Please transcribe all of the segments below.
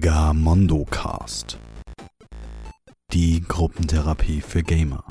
Gamondocast. Die Gruppentherapie für Gamer.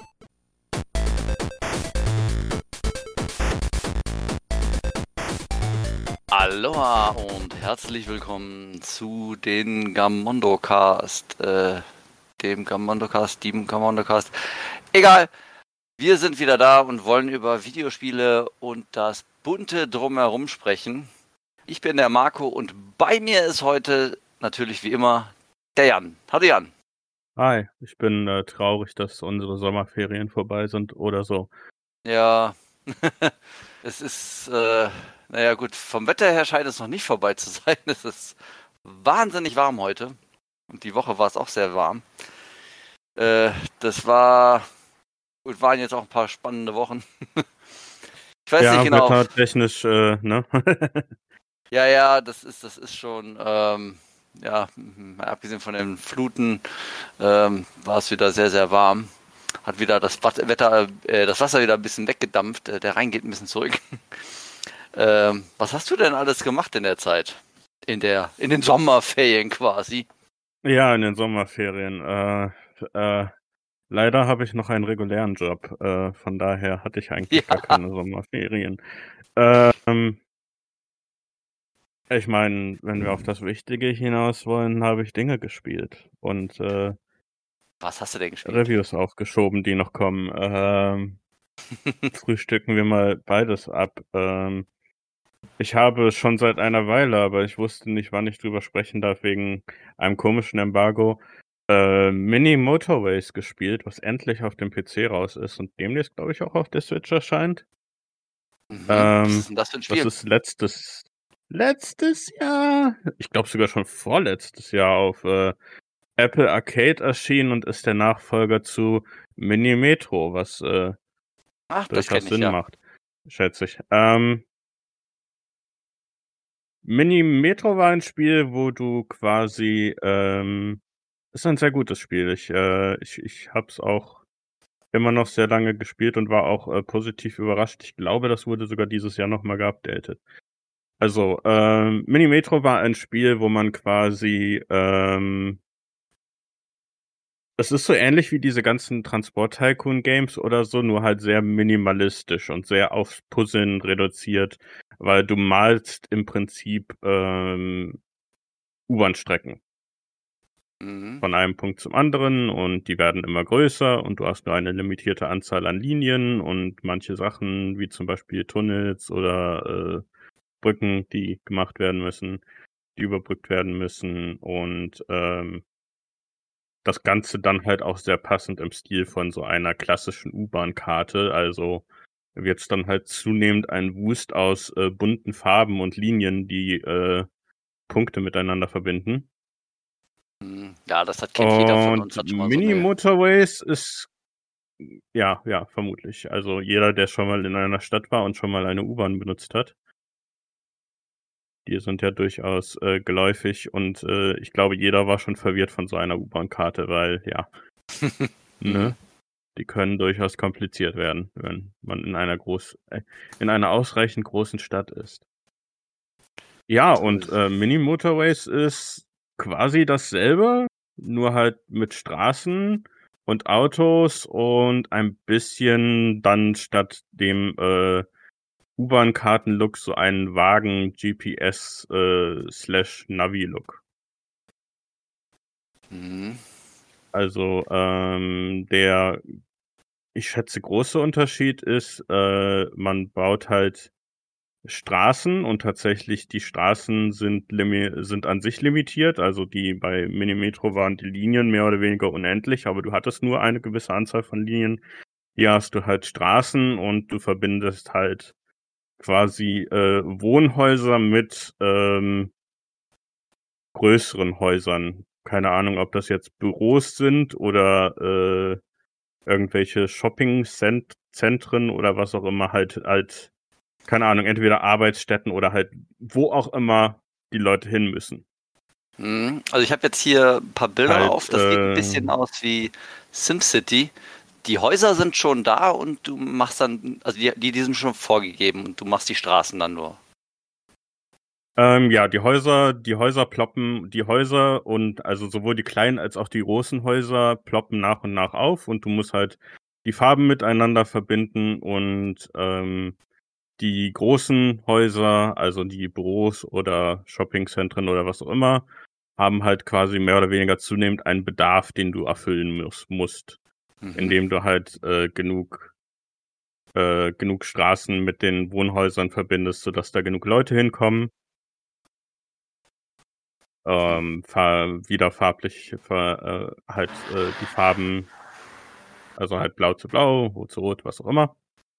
Aloha und herzlich willkommen zu den Gamondocast, dem Gamondocast. Egal, wir sind wieder da und wollen über Videospiele und das bunte Drumherum sprechen. Ich bin der Marco und bei mir ist heute natürlich wie immer der Jan. Hallo Jan. Hi, ich bin traurig, dass unsere Sommerferien vorbei sind oder so. Ja, es ist, naja gut, vom Wetter her scheint es noch nicht vorbei zu sein. Es ist wahnsinnig warm heute und die Woche war es auch sehr warm. Das waren jetzt auch ein paar spannende Wochen. Ich weiß nicht genau. Wettertechnisch, ne? Ja, das ist schon, abgesehen von den Fluten, war es wieder sehr, sehr warm. Hat wieder das Wasser wieder ein bisschen weggedampft. Der Rhein geht ein bisschen zurück. Was hast du denn alles gemacht in der Zeit? In den Sommerferien quasi? Ja, in den Sommerferien. Leider habe ich noch einen regulären Job. Von daher hatte ich eigentlich gar keine Sommerferien. Ich meine, wenn wir auf das Wichtige hinaus wollen, habe ich Dinge gespielt und Was hast du denn gespielt? Reviews aufgeschoben, die noch kommen. Frühstücken wir mal beides ab. Ich habe schon seit einer Weile, aber ich wusste nicht, wann ich drüber sprechen darf, wegen einem komischen Embargo, Mini Motorways gespielt, was endlich auf dem PC raus ist und demnächst, glaube ich, auch auf der Switch erscheint. Was ist denn das für ein Spiel? Das ist letztes Jahr, ich glaube sogar schon vorletztes Jahr auf Apple Arcade erschienen und ist der Nachfolger zu Mini Metro, was durchaus Sinn macht, schätze ich. Mini Metro war ein Spiel, wo du quasi, ist ein sehr gutes Spiel. Ich habe es auch immer noch sehr lange gespielt und war auch positiv überrascht. Ich glaube, das wurde sogar dieses Jahr nochmal geupdatet. Also, Mini Metro war ein Spiel, wo man quasi, es ist so ähnlich wie diese ganzen Transport-Tycoon-Games oder so, nur halt sehr minimalistisch und sehr aufs Puzzeln reduziert, weil du malst im Prinzip U-Bahn-Strecken von einem Punkt zum anderen und die werden immer größer und du hast nur eine limitierte Anzahl an Linien und manche Sachen, wie zum Beispiel Tunnels oder Brücken, die gemacht werden müssen, die überbrückt werden müssen und das Ganze dann halt auch sehr passend im Stil von so einer klassischen U-Bahn-Karte. Also wird's dann halt zunehmend ein Wust aus bunten Farben und Linien, die Punkte miteinander verbinden. Ja, kennt jeder von uns. Und Mini Motorways ist, ja, vermutlich. Also jeder, der schon mal in einer Stadt war und schon mal eine U-Bahn benutzt hat. Die sind ja durchaus geläufig und ich glaube, jeder war schon verwirrt von so einer U-Bahn-Karte, weil, ja, ne? Die können durchaus kompliziert werden, wenn man in einer ausreichend großen Stadt ist. Ja, und Mini Motorways ist quasi dasselbe, nur halt mit Straßen und Autos und ein bisschen dann statt dem U-Bahn-Karten-Look so einen vagen GPS/Navi-Look. Also der, ich schätze, große Unterschied ist, man baut halt Straßen und tatsächlich die Straßen sind an sich limitiert. Also die bei Mini-Metro waren die Linien mehr oder weniger unendlich, aber du hattest nur eine gewisse Anzahl von Linien. Hier hast du halt Straßen und du verbindest halt quasi Wohnhäuser mit größeren Häusern. Keine Ahnung, ob das jetzt Büros sind oder irgendwelche Shopping-Zentren oder was auch immer, halt, keine Ahnung, entweder Arbeitsstätten oder halt wo auch immer die Leute hin müssen. Also ich habe jetzt hier ein paar Bilder auf, das sieht ein bisschen aus wie SimCity. Die Häuser sind schon da und du machst dann, also die sind schon vorgegeben und du machst die Straßen dann nur. Ja, die Häuser ploppen, die Häuser und also sowohl die kleinen als auch die großen Häuser ploppen nach und nach auf und du musst halt die Farben miteinander verbinden und die großen Häuser, also die Büros oder Shoppingzentren oder was auch immer, haben halt quasi mehr oder weniger zunehmend einen Bedarf, den du erfüllen musst, indem du halt genug Straßen mit den Wohnhäusern verbindest, sodass da genug Leute hinkommen. Wieder farblich halt die Farben, also halt blau zu blau, rot zu rot, was auch immer.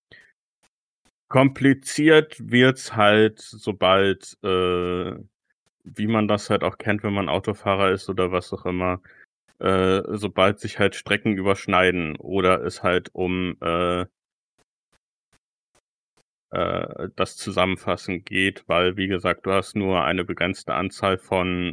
Kompliziert wird's halt, sobald, wie man das halt auch kennt, wenn man Autofahrer ist oder was auch immer, sobald sich halt Strecken überschneiden oder es halt um das Zusammenfassen geht, weil, wie gesagt, du hast nur eine begrenzte Anzahl von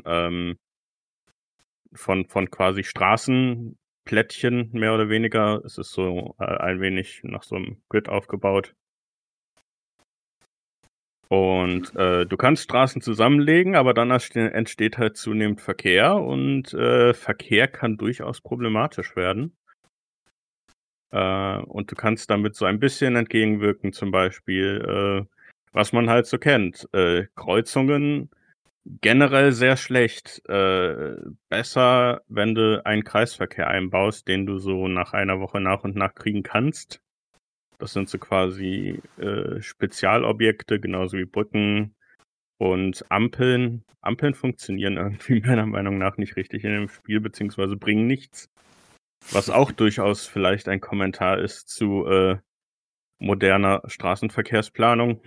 quasi Straßenplättchen, mehr oder weniger. Es ist so ein wenig nach so einem Grid aufgebaut. Und du kannst Straßen zusammenlegen, aber dann entsteht halt zunehmend Verkehr und Verkehr kann durchaus problematisch werden. Und du kannst damit so ein bisschen entgegenwirken, zum Beispiel, was man halt so kennt. Kreuzungen generell sehr schlecht. Besser, wenn du einen Kreisverkehr einbaust, den du so nach einer Woche nach und nach kriegen kannst. Das sind so quasi Spezialobjekte, genauso wie Brücken und Ampeln. Ampeln funktionieren irgendwie meiner Meinung nach nicht richtig in dem Spiel, beziehungsweise bringen nichts. Was auch durchaus vielleicht ein Kommentar ist zu moderner Straßenverkehrsplanung.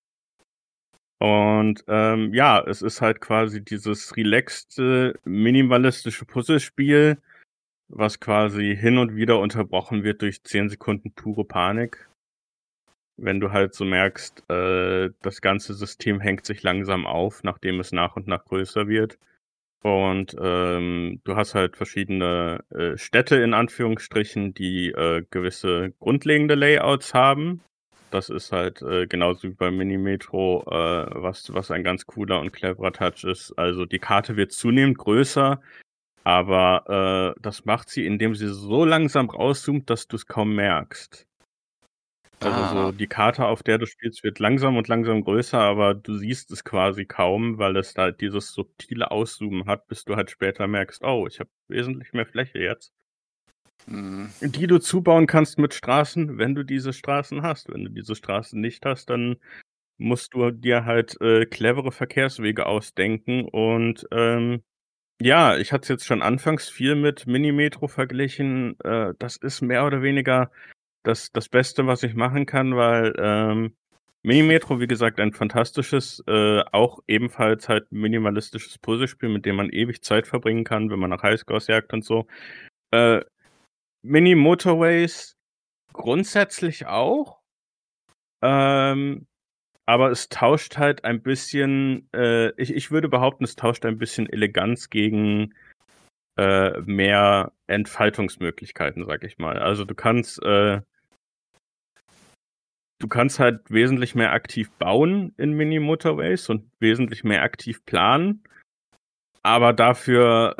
Und ja, es ist halt quasi dieses relaxte, minimalistische Puzzlespiel, was quasi hin und wieder unterbrochen wird durch 10 Sekunden pure Panik. Wenn du halt so merkst, das ganze System hängt sich langsam auf, nachdem es nach und nach größer wird. Und du hast halt verschiedene Städte in Anführungsstrichen, die gewisse grundlegende Layouts haben. Das ist halt genauso wie bei Minimetro, was ein ganz cooler und cleverer Touch ist. Also die Karte wird zunehmend größer, aber das macht sie, indem sie so langsam rauszoomt, dass du es kaum merkst. Also so die Karte, auf der du spielst, wird langsam und langsam größer, aber du siehst es quasi kaum, weil es da dieses subtile Auszoomen hat, bis du halt später merkst, oh, ich habe wesentlich mehr Fläche jetzt. Die du zubauen kannst mit Straßen, wenn du diese Straßen hast. Wenn du diese Straßen nicht hast, dann musst du dir halt clevere Verkehrswege ausdenken. Und ja, ich hatte es jetzt schon anfangs viel mit Minimetro verglichen. Das ist mehr oder weniger das Beste, was ich machen kann, weil Minimetro, wie gesagt, ein fantastisches, auch ebenfalls halt minimalistisches Puzzlespiel, mit dem man ewig Zeit verbringen kann, wenn man nach Highscores jagt und so. Mini-Motorways grundsätzlich auch, aber es tauscht halt ein bisschen, ich würde behaupten, es tauscht ein bisschen Eleganz gegen mehr Entfaltungsmöglichkeiten, sag ich mal. Also du kannst halt wesentlich mehr aktiv bauen in Mini-Motorways und wesentlich mehr aktiv planen, aber dafür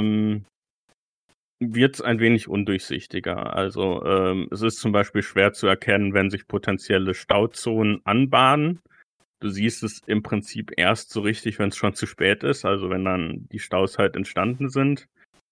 wird es ein wenig undurchsichtiger. Also es ist zum Beispiel schwer zu erkennen, wenn sich potenzielle Stauzonen anbahnen. Du siehst es im Prinzip erst so richtig, wenn es schon zu spät ist, also wenn dann die Staus halt entstanden sind.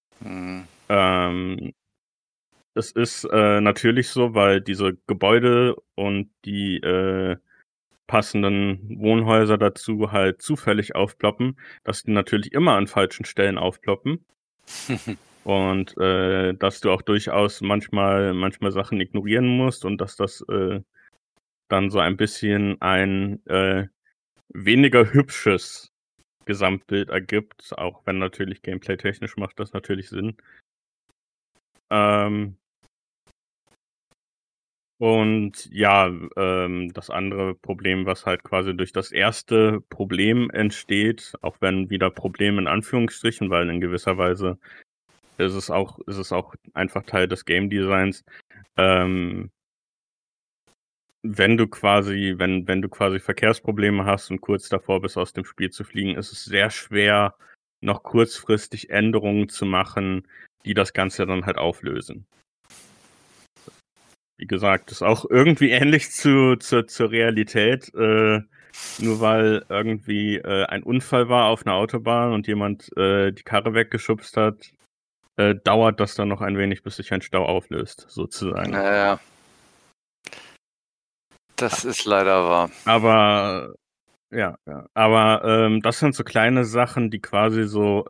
Es ist natürlich so, weil diese Gebäude und die passenden Wohnhäuser dazu halt zufällig aufploppen, dass die natürlich immer an falschen Stellen aufploppen. Und dass du auch durchaus manchmal Sachen ignorieren musst und dass das dann so ein bisschen ein weniger hübsches Gesamtbild ergibt, auch wenn natürlich gameplay-technisch macht das natürlich Sinn. Und ja, das andere Problem, was halt quasi durch das erste Problem entsteht, auch wenn wieder Problem in Anführungsstrichen, weil in gewisser Weise ist es auch einfach Teil des Game Designs. wenn du quasi Verkehrsprobleme hast und kurz davor bist, aus dem Spiel zu fliegen, ist es sehr schwer, noch kurzfristig Änderungen zu machen, die das Ganze dann halt auflösen. Wie gesagt, ist auch irgendwie ähnlich zur Realität. Nur weil irgendwie ein Unfall war auf einer Autobahn und jemand die Karre weggeschubst hat, dauert das dann noch ein wenig, bis sich ein Stau auflöst, sozusagen. Naja. Das ist leider wahr. Aber das sind so kleine Sachen, die quasi so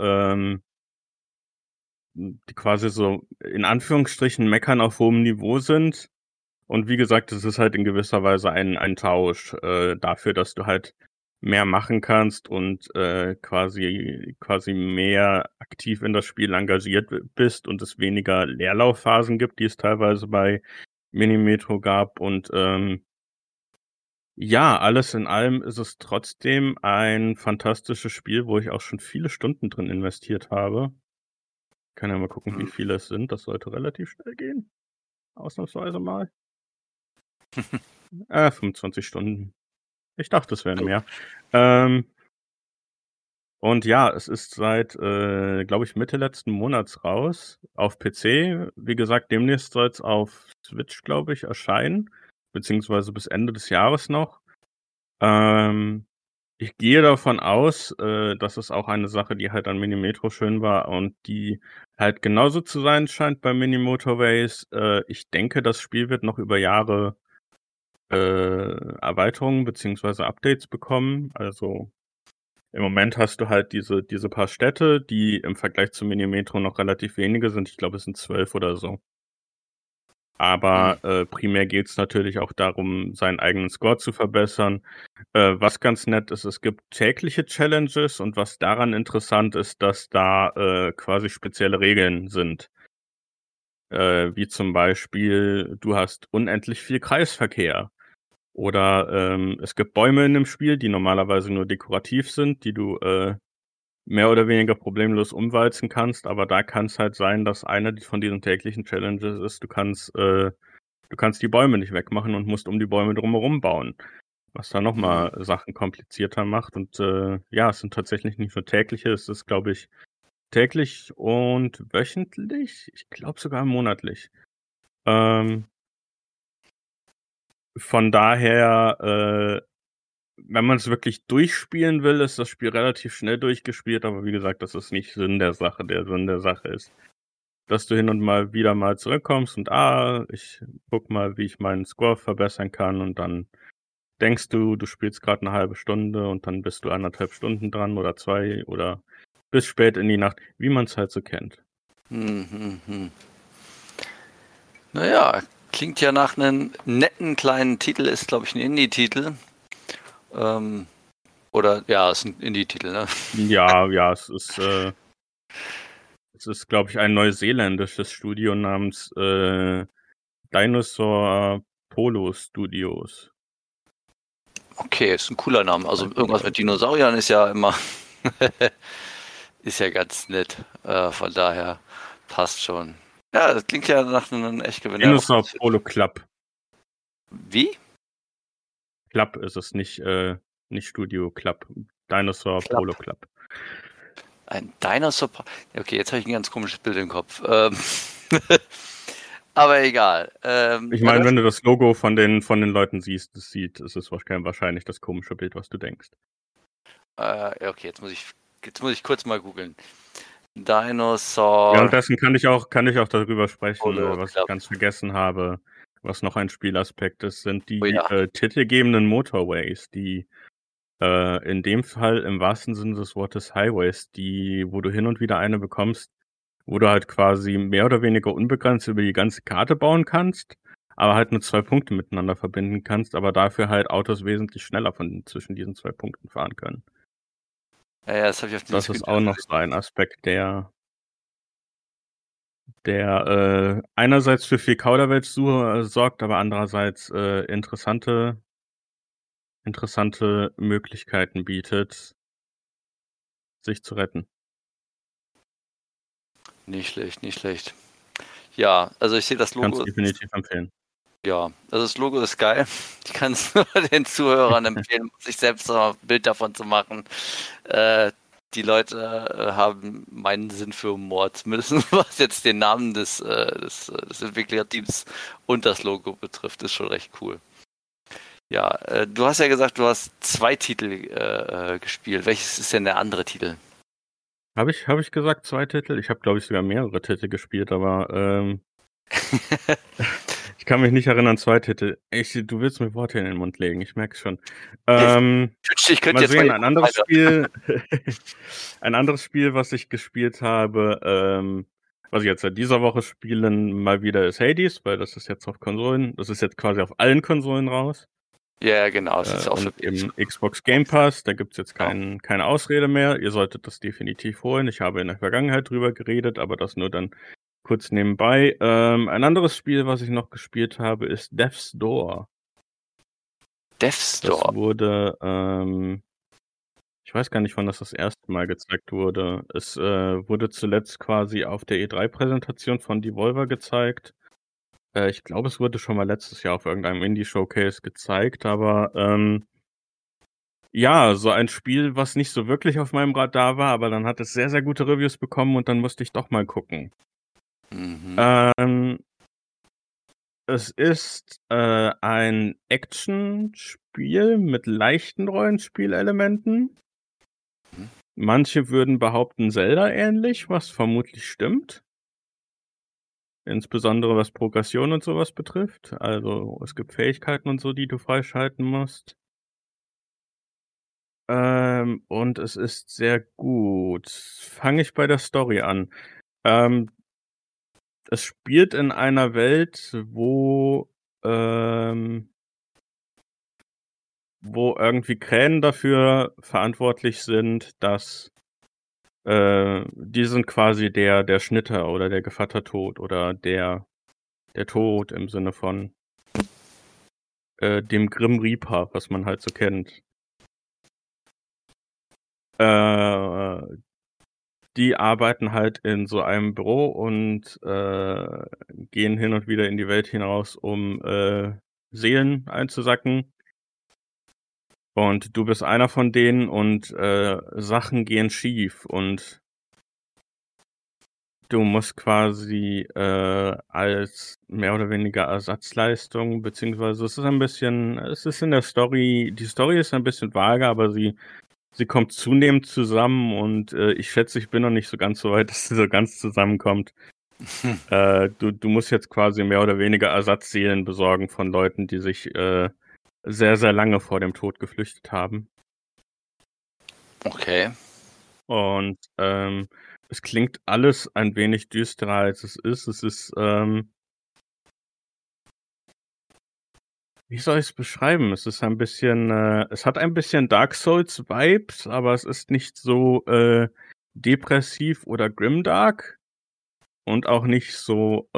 in Anführungsstrichen meckern auf hohem Niveau sind. Und wie gesagt, es ist halt in gewisser Weise ein Tausch dafür, dass du halt mehr machen kannst und quasi mehr aktiv in das Spiel engagiert bist und es weniger Leerlaufphasen gibt, die es teilweise bei Minimetro gab. Und ja, alles in allem ist es trotzdem ein fantastisches Spiel, wo ich auch schon viele Stunden drin investiert habe. Ich kann ja mal gucken, wie viele es sind. Das sollte relativ schnell gehen. Ausnahmsweise mal. 25 Stunden. Ich dachte, es wären mehr. Und ja, es ist seit, glaube ich, Mitte letzten Monats raus. Auf PC. Wie gesagt, demnächst soll es auf Switch, glaube ich, erscheinen. Beziehungsweise bis Ende des Jahres noch. Ich gehe davon aus, dass es auch eine Sache, die halt an Minimetro schön war und die halt genauso zu sein scheint bei Mini-Motorways. Ich denke, das Spiel wird noch über Jahre Erweiterungen beziehungsweise Updates bekommen. Also im Moment hast du halt diese paar Städte, die im Vergleich zu Minimetro noch relativ wenige sind. Ich glaube, es sind 12 oder so. Aber primär geht es natürlich auch darum, seinen eigenen Score zu verbessern. Was ganz nett ist, es gibt tägliche Challenges und was daran interessant ist, dass da quasi spezielle Regeln sind. Wie zum Beispiel, du hast unendlich viel Kreisverkehr. Oder es gibt Bäume in dem Spiel, die normalerweise nur dekorativ sind, die du mehr oder weniger problemlos umwalzen kannst. Aber da kann es halt sein, dass einer von diesen täglichen Challenges ist, du kannst die Bäume nicht wegmachen und musst um die Bäume drumherum bauen. Was da nochmal Sachen komplizierter macht. Und ja, es sind tatsächlich nicht nur tägliche, es ist, glaube ich, täglich und wöchentlich. Ich glaube sogar monatlich. Von daher, wenn man es wirklich durchspielen will, ist das Spiel relativ schnell durchgespielt. Aber wie gesagt, das ist nicht Sinn der Sache. Der Sinn der Sache ist, dass du hin und mal wieder mal zurückkommst und ich guck mal, wie ich meinen Score verbessern kann und dann denkst du, du spielst gerade eine halbe Stunde und dann bist du 1,5 Stunden dran oder 2 oder bis spät in die Nacht, wie man es halt so kennt. Naja, klingt ja nach einem netten kleinen Titel, ist glaube ich ein Indie-Titel. Oder ja, ist ein Indie-Titel, ne? Ja, es ist, glaube ich, ein neuseeländisches Studio namens Dinosaur Polo Studios. Okay, ist ein cooler Name. Also irgendwas mit Dinosauriern ist ja immer ist ja ganz nett. Von daher passt schon. Ja, das klingt ja nach einem echt Gewinner. Dinosaur Polo Club. Wie? Club ist es, nicht Studio Club. Dinosaur Club. Polo Club. Ein Dinosaur. Okay, jetzt habe ich ein ganz komisches Bild im Kopf. Aber egal. Ich meine, wenn du das Logo von den Leuten siehst, ist es wahrscheinlich das komische Bild, was du denkst. Okay, jetzt muss ich kurz mal googeln. Dinosaur. Währenddessen kann ich auch darüber sprechen, was ich ganz vergessen habe, was noch ein Spielaspekt ist, sind die titelgebenden Motorways, die in dem Fall im wahrsten Sinne des Wortes Highways, wo du hin und wieder eine bekommst, wo du halt quasi mehr oder weniger unbegrenzt über die ganze Karte bauen kannst, aber halt nur 2 Punkte miteinander verbinden kannst, aber dafür halt Autos wesentlich schneller zwischen diesen 2 Punkten fahren können. Ja, das habe ich auf den Das ist auch noch so ein Aspekt, der einerseits für viel Kauderwelsch-Suche sorgt, aber andererseits interessante Möglichkeiten bietet, sich zu retten. Nicht schlecht, nicht schlecht. Ja, also ich sehe das Logo. Kannst definitiv empfehlen. Ja, also das Logo ist geil. Ich kann es nur den Zuhörern empfehlen, sich selbst ein Bild davon zu machen. Die Leute haben meinen Sinn für Humor, zumindest was jetzt den Namen des Entwicklerteams und das Logo betrifft, ist schon recht cool. Ja, du hast ja gesagt, du hast 2 Titel gespielt. Welches ist denn der andere Titel? Habe ich gesagt 2 Titel? Ich habe, glaube ich, sogar mehrere Titel gespielt, aber ich kann mich nicht erinnern, 2 Titel. Du willst mir Worte in den Mund legen, ich merke es schon. Ich könnte Mal jetzt sehen, mal ein anderes Spiel, ein anderes Spiel, was ich gespielt habe, was ich jetzt seit dieser Woche spielen mal wieder ist Hades, weil das ist jetzt auf Konsolen, das ist jetzt quasi auf allen Konsolen raus. Ja, genau, es ist auch für Und im Xbox Game Pass, da gibt's jetzt Genau. keine Ausrede mehr. Ihr solltet das definitiv holen. Ich habe in der Vergangenheit drüber geredet, aber das nur dann kurz nebenbei. Ein anderes Spiel, was ich noch gespielt habe, ist Death's Door. Death's Das Door. wurde, ich weiß gar nicht, wann das erste Mal gezeigt wurde. Es wurde zuletzt quasi auf der E3-Präsentation von Devolver gezeigt. Ich glaube, es wurde schon mal letztes Jahr auf irgendeinem Indie-Showcase gezeigt, aber ja, so ein Spiel, was nicht so wirklich auf meinem Radar war, aber dann hat es sehr, sehr gute Reviews bekommen und dann musste ich doch mal gucken. Mhm. Es ist ein Action-Spiel mit leichten Rollenspielelementen. Mhm. Manche würden behaupten Zelda ähnlich, was vermutlich stimmt. Insbesondere was Progression und sowas betrifft. Also es gibt Fähigkeiten und so, die du freischalten musst. Und es ist sehr gut. Fange ich bei der Story an. Es spielt in einer Welt, wo irgendwie Krähen dafür verantwortlich sind, dass die sind quasi der Schnitter oder der Gevattertod oder der Tod im Sinne von dem Grim Reaper, was man halt so kennt. Die arbeiten halt in so einem Büro und gehen hin und wieder in die Welt hinaus, um Seelen einzusacken. Und du bist einer von denen und Sachen gehen schief und du musst quasi als mehr oder weniger Ersatzleistung, beziehungsweise es ist in der Story, die Story ist ein bisschen vage, aber sie kommt zunehmend zusammen und ich schätze, ich bin noch nicht so ganz so weit, dass sie so ganz zusammenkommt. Du musst jetzt quasi mehr oder weniger Ersatzseelen besorgen von Leuten, die sich sehr, sehr lange vor dem Tod geflüchtet haben. Okay. Und es klingt alles ein wenig düsterer, als es ist. Es ist, wie soll ich es beschreiben? Es ist ein bisschen, es hat ein bisschen Dark Souls-Vibes, aber es ist nicht so depressiv oder grimdark und auch nicht so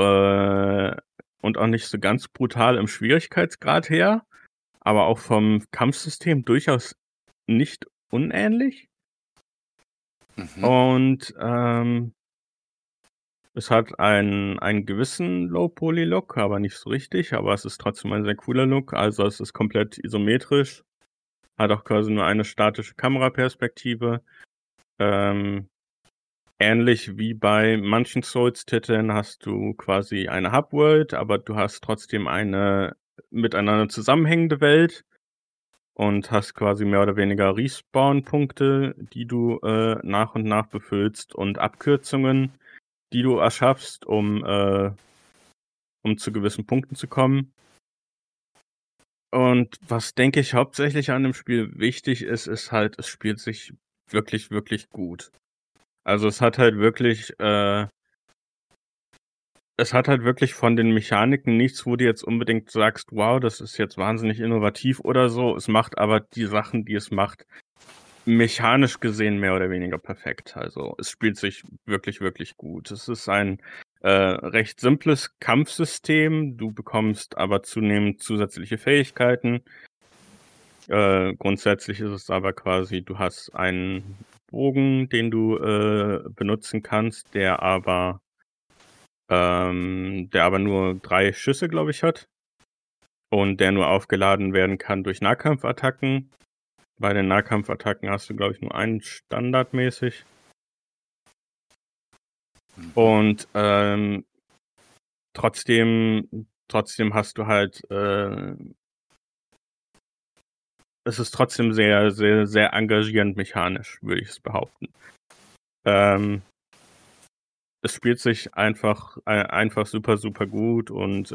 ganz brutal im Schwierigkeitsgrad her, aber auch vom Kampfsystem durchaus nicht unähnlich. Mhm. Und es hat einen gewissen Low-Poly-Look, aber nicht so richtig, aber es ist trotzdem ein sehr cooler Look. Also es ist komplett isometrisch, hat auch quasi nur eine statische Kameraperspektive. Ähnlich wie bei manchen Souls-Titeln hast du quasi eine Hub-World, aber du hast trotzdem eine miteinander zusammenhängende Welt und hast quasi mehr oder weniger Respawn-Punkte, die du nach und nach befüllst und Abkürzungen, die du erschaffst, um zu gewissen Punkten zu kommen. Und was, denke ich, hauptsächlich an dem Spiel wichtig ist, ist halt, es spielt sich wirklich, wirklich gut. Also es hat halt wirklich von den Mechaniken nichts, wo du jetzt unbedingt sagst, wow, das ist jetzt wahnsinnig innovativ oder so. Es macht aber die Sachen, die es macht, mechanisch gesehen mehr oder weniger perfekt. Also es spielt sich wirklich, wirklich gut. Es ist ein recht simples Kampfsystem. Du bekommst aber zunehmend zusätzliche Fähigkeiten. Grundsätzlich ist es aber quasi, du hast einen Bogen, den du benutzen kannst, der aber nur 3 Schüsse, glaube ich, hat. und der nur aufgeladen werden kann durch Nahkampfattacken. Bei den Nahkampfattacken hast du, glaube ich, nur einen standardmäßig. Und trotzdem hast du halt, es ist trotzdem sehr, sehr, sehr engagierend mechanisch, würde ich es behaupten. Es spielt sich einfach super, super gut und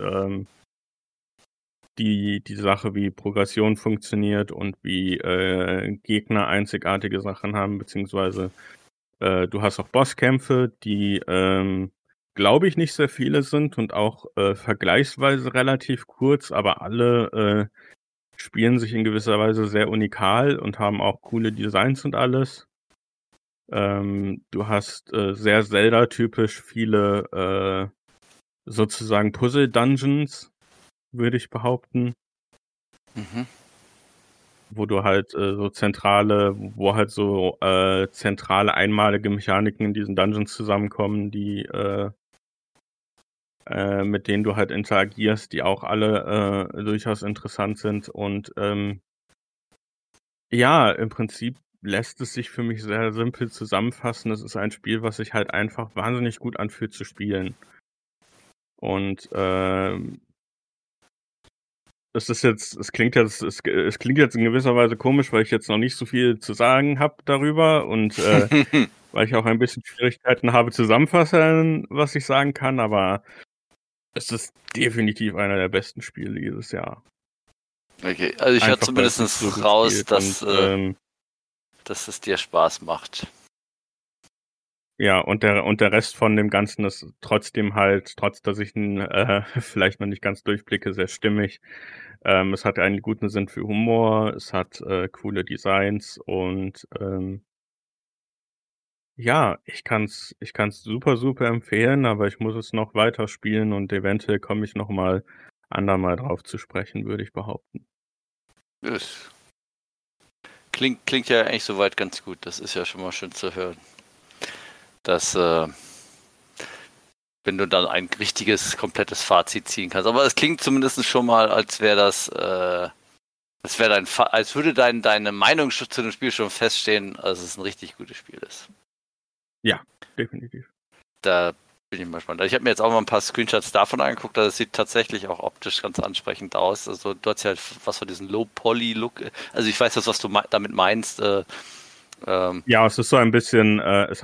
die Sache, wie Progression funktioniert und wie Gegner einzigartige Sachen haben, beziehungsweise du hast auch Bosskämpfe, die glaube ich nicht sehr viele sind und auch vergleichsweise relativ kurz, aber alle spielen sich in gewisser Weise sehr unikal und haben auch coole Designs und alles. Du hast sehr Zelda-typisch viele sozusagen Puzzle-Dungeons, würde ich behaupten. Wo du halt so zentrale einmalige Mechaniken in diesen Dungeons zusammenkommen, die mit denen du halt interagierst, die auch alle durchaus interessant sind. Und ja, im Prinzip lässt es sich für mich sehr simpel zusammenfassen. Es ist ein Spiel, was sich halt einfach wahnsinnig gut anfühlt zu spielen. Und es klingt jetzt in gewisser Weise komisch, weil ich jetzt noch nicht so viel zu sagen habe darüber und weil ich auch ein bisschen Schwierigkeiten habe zusammenfassen, was ich sagen kann, aber es ist definitiv einer der besten Spiele dieses Jahr. Okay, also ich höre zumindest raus, dass es dir Spaß macht. Ja, und der Rest von dem Ganzen ist trotzdem halt, trotz dass ich ihn vielleicht noch nicht ganz durchblicke, sehr stimmig. Es hat einen guten Sinn für Humor, es hat coole Designs und ja, ich kann's super, super empfehlen, aber ich muss es noch weiter spielen und eventuell komme ich noch mal andermal drauf zu sprechen, würde ich behaupten. Das klingt ja eigentlich soweit ganz gut. Das ist ja schon mal schön zu hören. Dass, wenn du dann ein richtiges, komplettes Fazit ziehen kannst. Aber es klingt zumindest schon mal, als wäre als würde deine Meinung zu dem Spiel schon feststehen, dass es ein richtig gutes Spiel ist. Ja, definitiv. Da bin ich mal gespannt. Ich habe mir jetzt auch mal ein paar Screenshots davon angeguckt, das sieht tatsächlich auch optisch ganz ansprechend aus. Also du hast ja halt was von diesem Low-Poly-Look. Also ich weiß das, was du damit meinst. Ja, es ist so ein bisschen, es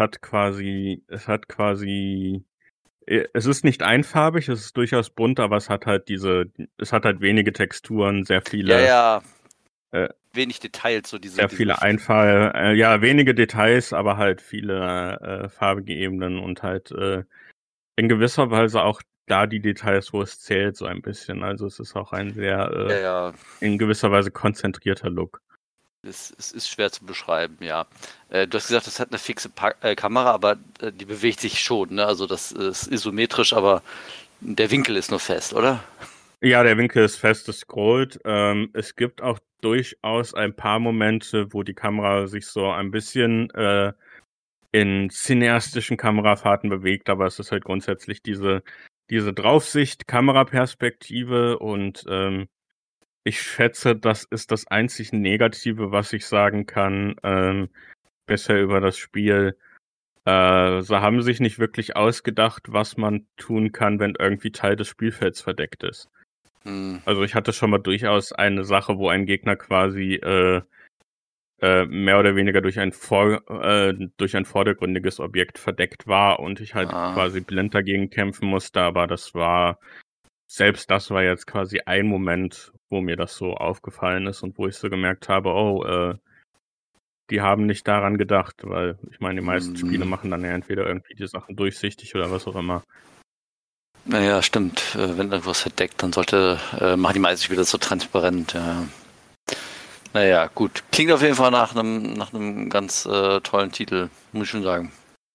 ist nicht einfarbig, es ist durchaus bunt, aber es hat halt wenige Texturen, sehr viele. Wenig Details, so sehr viele wenige Details, aber halt viele farbige Ebenen und halt in gewisser Weise auch da die Details, wo es zählt, so ein bisschen. Also es ist auch ein sehr in gewisser Weise konzentrierter Look. Es ist schwer zu beschreiben, ja. Du hast gesagt, es hat eine fixe Kamera, aber die bewegt sich schon, ne? Also das ist isometrisch, aber der Winkel ist nur fest, oder? Ja, der Winkel ist fest, es scrollt. Es gibt auch durchaus ein paar Momente, wo die Kamera sich so ein bisschen in cineastischen Kamerafahrten bewegt, aber es ist halt grundsätzlich diese Draufsicht-Kameraperspektive und ich schätze, das ist das einzig Negative, was ich sagen kann, bisher über das Spiel. Sie haben sich nicht wirklich ausgedacht, was man tun kann, wenn irgendwie Teil des Spielfelds verdeckt ist. Also ich hatte schon mal durchaus eine Sache, wo ein Gegner quasi mehr oder weniger durch ein vordergründiges Objekt verdeckt war und ich halt quasi blind dagegen kämpfen musste, aber selbst das war jetzt quasi ein Moment, wo mir das so aufgefallen ist und wo ich so gemerkt habe, die haben nicht daran gedacht, weil ich meine, die meisten Spiele machen dann ja entweder irgendwie die Sachen durchsichtig oder was auch immer. Naja, stimmt. Wenn irgendwas verdeckt, dann machen die meisten Spiele das so transparent, ja. Naja, gut. Klingt auf jeden Fall nach einem ganz tollen Titel, muss ich schon sagen.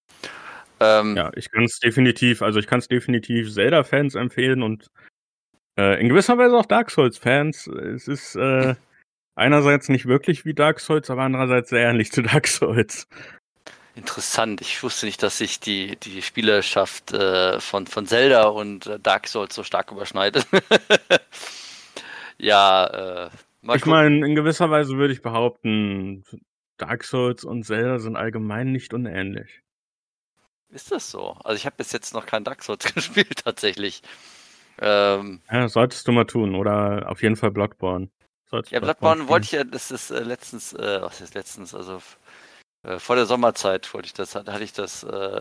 Ja, ich kann es definitiv Zelda-Fans empfehlen und in gewisser Weise auch Dark Souls-Fans. Es ist einerseits nicht wirklich wie Dark Souls, aber andererseits sehr ähnlich zu Dark Souls. Interessant. Ich wusste nicht, dass sich die Spielerschaft von Zelda und Dark Souls so stark überschneidet. Ja, mal Ich gucken. meine, in gewisser Weise würde ich behaupten, Dark Souls und Zelda sind allgemein nicht unähnlich. Ist das so? Also ich habe bis jetzt noch kein Dark Souls gespielt tatsächlich. Ähm, Ja, solltest du mal tun. Oder auf jeden Fall Bloodborne. Solltest ja, Bloodborne Bloodborne wollte spielen. ich ja, das ist letztens, was ist letztens, also vor der Sommerzeit wollte ich das, hatte ich das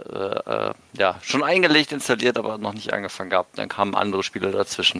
ja schon eingelegt, installiert, aber noch nicht angefangen gehabt. Dann kamen andere Spiele dazwischen.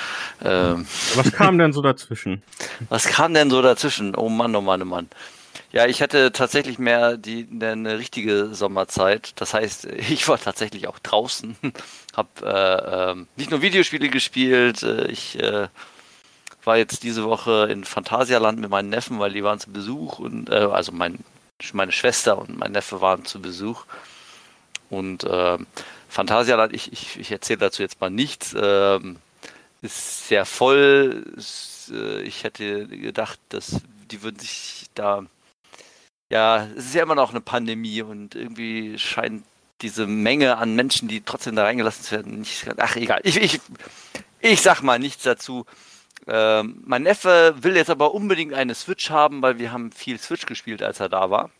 Was kam denn so dazwischen? Was kam denn so dazwischen? Oh Mann, oh Mann, oh Mann. Ja, ich hatte tatsächlich mehr eine richtige Sommerzeit. Das heißt, ich war tatsächlich auch draußen, habe nicht nur Videospiele gespielt. Ich war jetzt diese Woche in Phantasialand mit meinen Neffen, weil die waren zu Besuch und also meine Schwester und mein Neffe waren zu Besuch. Und Phantasialand, ich erzähle dazu jetzt mal nichts, ist sehr voll. Ich hätte gedacht, dass die würden sich da, ja, es ist ja immer noch eine Pandemie und irgendwie scheint diese Menge an Menschen, die trotzdem da reingelassen werden, nicht. Ach, egal. Ich sag mal nichts dazu. Mein Neffe will jetzt aber unbedingt eine Switch haben, weil wir haben viel Switch gespielt, als er da war.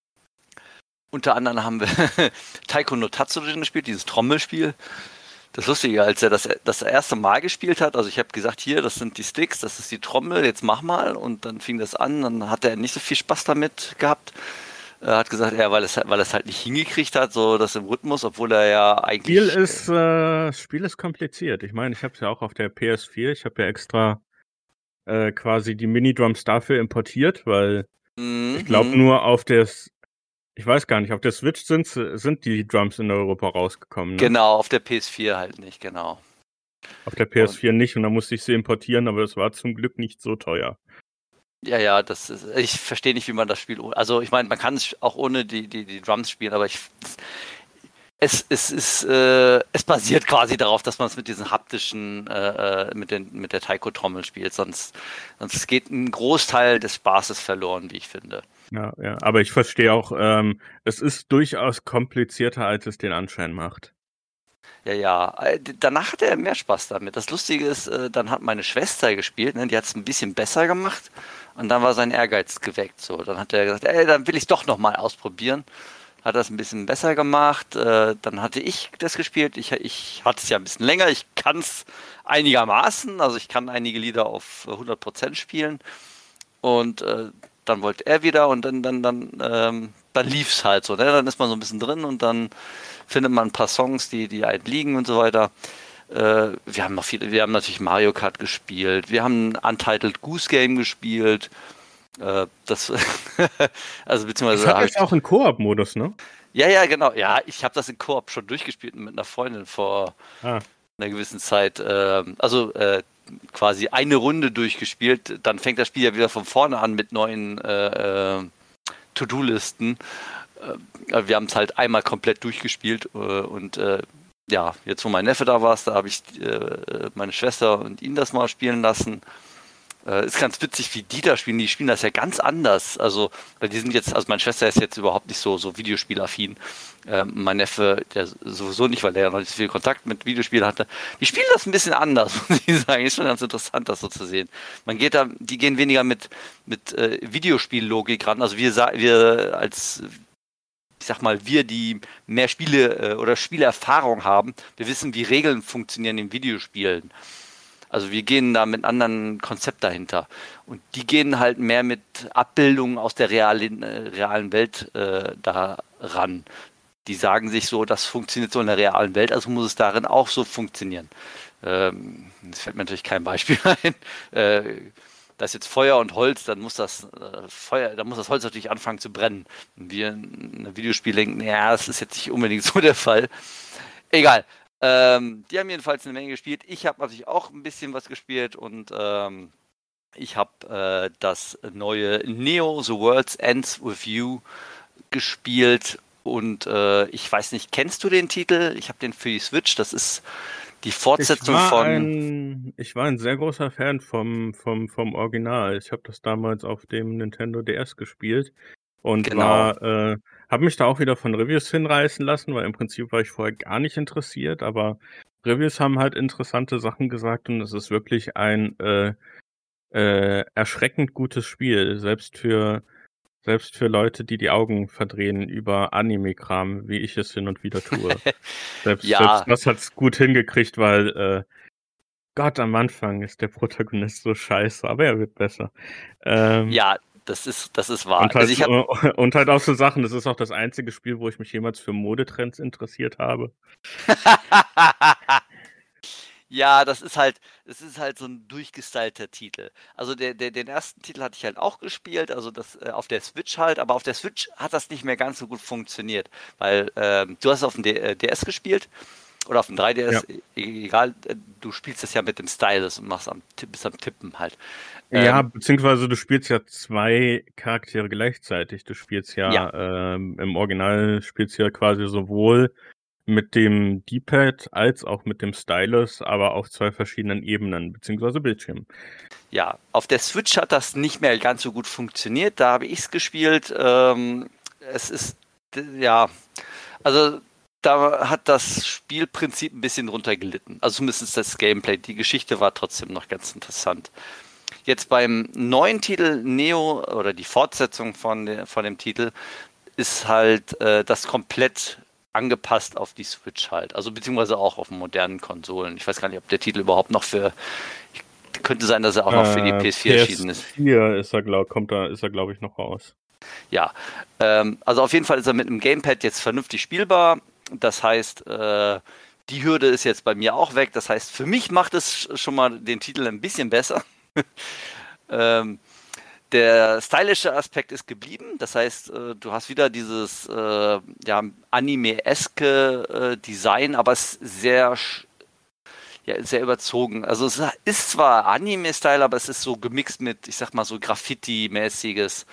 Unter anderem haben wir Taiko no Tatsujin gespielt, dieses Trommelspiel. Das Lustige, als er das erste Mal gespielt hat, also ich habe gesagt, hier, das sind die Sticks, das ist die Trommel, jetzt mach mal. Und dann fing das an, dann hat er nicht so viel Spaß damit gehabt. Er hat gesagt, ja, weil es halt nicht hingekriegt hat, so das im Rhythmus, obwohl er ja eigentlich. Spiel ist kompliziert. Ich meine, ich habe es ja auch auf der PS4. Ich habe ja extra quasi die Minidrums dafür importiert, weil ich glaube nur ich weiß gar nicht, auf der Switch sind die Drums in Europa rausgekommen, ne? Genau, auf der PS4 halt nicht, genau. Auf der Und PS4 nicht und da musste ich sie importieren, aber das war zum Glück nicht so teuer. ja, ich verstehe nicht, wie man das Spiel, also ich meine, man kann es auch ohne die Drums spielen, aber es basiert quasi darauf, dass man es mit diesen haptischen, mit der Taiko-Trommel spielt, sonst geht ein Großteil des Spaßes verloren, wie ich finde. Ja, aber ich verstehe auch, es ist durchaus komplizierter, als es den Anschein macht. Ja. Danach hat er mehr Spaß damit. Das Lustige ist, dann hat meine Schwester gespielt, ne, die hat es ein bisschen besser gemacht und dann war sein Ehrgeiz geweckt. So, dann hat er gesagt, dann will ich es doch nochmal ausprobieren. Hat das ein bisschen besser gemacht. Dann hatte ich das gespielt. Ich hatte es ja ein bisschen länger. Ich kann es einigermaßen. Also ich kann einige Lieder auf 100% spielen. Und dann wollte er wieder und dann lief es halt so. Ne? Dann ist man so ein bisschen drin und dann findet man ein paar Songs, die halt liegen und so weiter. Wir haben natürlich Mario Kart gespielt. Wir haben ein Untitled Goose Game gespielt. Das, also beziehungsweise Das hat jetzt auch einen Koop-Modus, ne? Ja, genau. Ja, ich habe das in Koop schon durchgespielt mit einer Freundin vor einer gewissen Zeit. Also quasi eine Runde durchgespielt. Dann fängt das Spiel ja wieder von vorne an mit neuen To-Do-Listen. Wir haben es halt einmal komplett durchgespielt und ja, jetzt wo mein Neffe da war, da habe ich meine Schwester und ihn das mal spielen lassen. Ist ganz witzig, wie die da spielen. Die spielen das ja ganz anders. Also, weil die sind jetzt, also meine Schwester ist jetzt überhaupt nicht so Videospielaffin. Mein Neffe, der sowieso nicht, weil der ja noch nicht so viel Kontakt mit Videospielen hatte. Die spielen das ein bisschen anders, muss ich sagen. Ist schon ganz interessant, das so zu sehen. Die gehen weniger mit Videospiellogik ran. Also wir als, ich sag mal, wir, die mehr Spiele oder Spielerfahrung haben, wir wissen, wie Regeln funktionieren in Videospielen. Also wir gehen da mit anderen Konzept dahinter. Und die gehen halt mehr mit Abbildungen aus der realen Welt da ran. Die sagen sich so, das funktioniert so in der realen Welt, also muss es darin auch so funktionieren. Es fällt mir natürlich kein Beispiel ein. Da ist jetzt Feuer und Holz, dann muss das Holz natürlich anfangen zu brennen. Und wir in einem Videospiel denken, ja, das ist jetzt nicht unbedingt so der Fall. Egal. Die haben jedenfalls eine Menge gespielt. Ich habe natürlich auch ein bisschen was gespielt und ich habe das neue Neo The World Ends With You gespielt und ich weiß nicht, kennst du den Titel? Ich habe den für die Switch, das ist die Fortsetzung Ich war ein sehr großer Fan vom Original. Ich habe das damals auf dem Nintendo DS gespielt und Genau. habe mich da auch wieder von Reviews hinreißen lassen, weil im Prinzip war ich vorher gar nicht interessiert, aber Reviews haben halt interessante Sachen gesagt und es ist wirklich ein erschreckend gutes Spiel, selbst für Leute, die die Augen verdrehen über Anime-Kram, wie ich es hin und wieder tue. Selbst Ja, das hat's gut hingekriegt, weil Gott, am Anfang ist der Protagonist so scheiße, aber er wird besser. ja, das ist wahr. Und halt, und halt auch so Sachen, das ist auch das einzige Spiel, wo ich mich jemals für Modetrends interessiert habe. Ja, das ist halt so ein durchgestylter Titel. Also den ersten Titel hatte ich halt auch gespielt, also das auf der Switch halt, aber auf der Switch hat das nicht mehr ganz so gut funktioniert, weil du hast es auf dem DS gespielt oder auf dem 3DS, Ja. egal, du spielst es ja mit dem Stylus und bist am Tippen halt. Ja, beziehungsweise du spielst ja 2 Charaktere gleichzeitig. Du spielst Ja, ja, im Original spielst du ja quasi sowohl mit dem D-Pad als auch mit dem Stylus, aber auf 2 verschiedenen Ebenen, beziehungsweise Bildschirmen. ja, auf der Switch hat das nicht mehr ganz so gut funktioniert, da habe ich es gespielt. Es ist, ja, also da hat das Spielprinzip ein bisschen drunter gelitten. Also zumindest das Gameplay. Die Geschichte war trotzdem noch ganz interessant. Jetzt beim neuen Titel Neo oder die Fortsetzung von dem Titel ist halt das komplett angepasst auf die Switch halt. Also beziehungsweise auch auf modernen Konsolen. Ich weiß gar nicht, ob der Titel überhaupt noch könnte sein, dass er auch noch für die PS4 erschienen ist. PS4 ist er, glaube ich, noch raus. Ja, also auf jeden Fall ist er mit einem Gamepad jetzt vernünftig spielbar. Das heißt, die Hürde ist jetzt bei mir auch weg. Das heißt, für mich macht es schon mal den Titel ein bisschen besser. Der stylische Aspekt ist geblieben. Das heißt, du hast wieder dieses Anime-eske Design, aber es ist sehr überzogen. Also es ist zwar Anime-Style, aber es ist so gemixt mit, ich sag mal, so Graffiti-mäßiges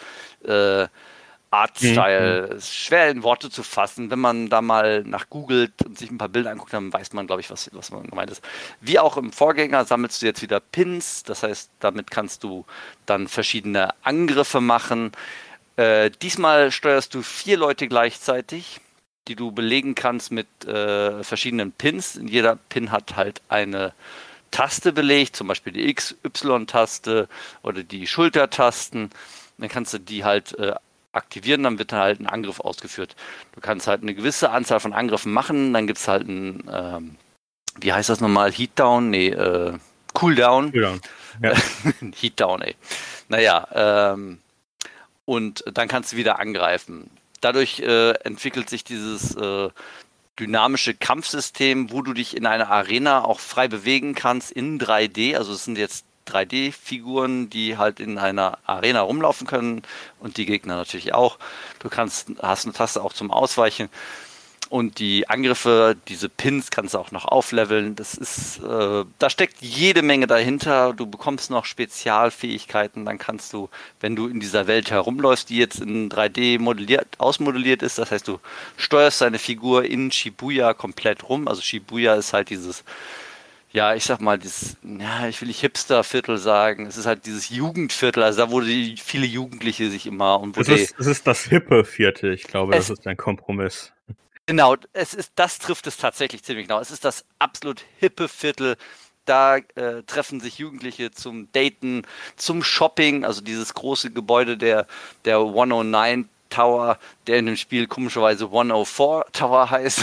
Art-Style. Ist schwer in Worte zu fassen. Wenn man da mal nach googelt und sich ein paar Bilder anguckt, dann weiß man, glaube ich, was man gemeint ist. Wie auch im Vorgänger sammelst du jetzt wieder Pins. Das heißt, damit kannst du dann verschiedene Angriffe machen. Diesmal steuerst du 4 Leute gleichzeitig, die du belegen kannst mit verschiedenen Pins. Jeder Pin hat halt eine Taste belegt, zum Beispiel die X-Y-Taste oder die Schultertasten. Dann kannst du die halt aktivieren, dann wird halt ein Angriff ausgeführt. Du kannst halt eine gewisse Anzahl von Angriffen machen, dann gibt es halt ein, wie heißt das nochmal, Heatdown? Nee, Cooldown. Cooldown. Ja. Heatdown, ey. Naja, und dann kannst du wieder angreifen. Dadurch entwickelt sich dieses dynamische Kampfsystem, wo du dich in einer Arena auch frei bewegen kannst in 3D. Also es sind jetzt 3D-Figuren, die halt in einer Arena rumlaufen können und die Gegner natürlich auch. Du hast eine Taste auch zum Ausweichen und die Angriffe, diese Pins kannst du auch noch aufleveln. Das ist, da steckt jede Menge dahinter. Du bekommst noch Spezialfähigkeiten. Dann kannst du, wenn du in dieser Welt herumläufst, die jetzt in 3D ausmodelliert ist, das heißt, du steuerst deine Figur in Shibuya komplett rum. Also Shibuya ist halt dieses, ja, ich sag mal, ich will nicht Hipster-Viertel sagen, es ist halt dieses Jugendviertel, also da, wo viele Jugendliche sich immer und wo es ist das hippe Viertel, ich glaube, das ist ein Kompromiss. Genau, das trifft es tatsächlich ziemlich genau. Es ist das absolut hippe Viertel. Da treffen sich Jugendliche zum Daten, zum Shopping, also dieses große Gebäude der 109 Tower, der in dem Spiel komischerweise 104 Tower heißt.